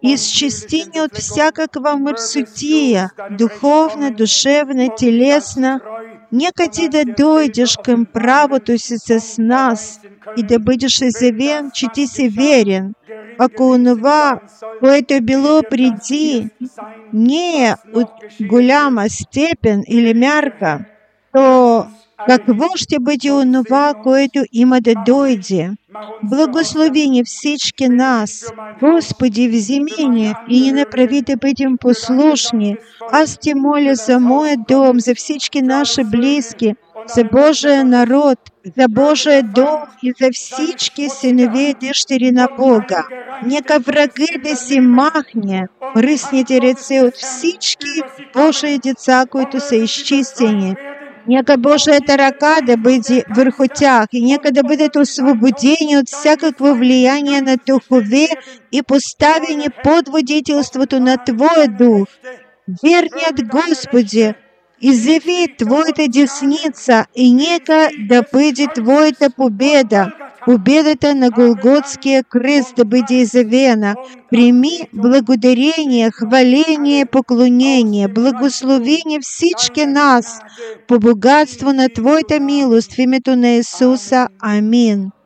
[SPEAKER 1] исчистение от всякого мерсутия, духовно, душевно, телесно, некоти да дойдешь к правоту си с нас, и да будешь изявен, че ти си верен, ако онова, което било преди, не е от голяма степен или мярка, то какво ще бъде онова, което има да дойде? Благослови ни всички нас. Господи, вземи ни и не направи да бъдем послушни. Аз те моля за моя дом, за всички наши близки, за Божия народ, за Божия дом и за всички синове и дъщери на Бога. Нека враги да си махне пръсните ръце от всички Божии деца, които са изчистени. Нека Божията ръка да бъде върху тях и нека да бъдат освободени от всякакво влияние на духове и поставени под водителството на Твоя дух. Верният Господи, изяви Твоята десница и нека да бъде Твоята победа. Победата на Голготския кръст да бъде изявена. Прими благодарение, хваление, поклонение, благослови ни всички нас по богатство на Твоята милост в името на Исуса. Амин.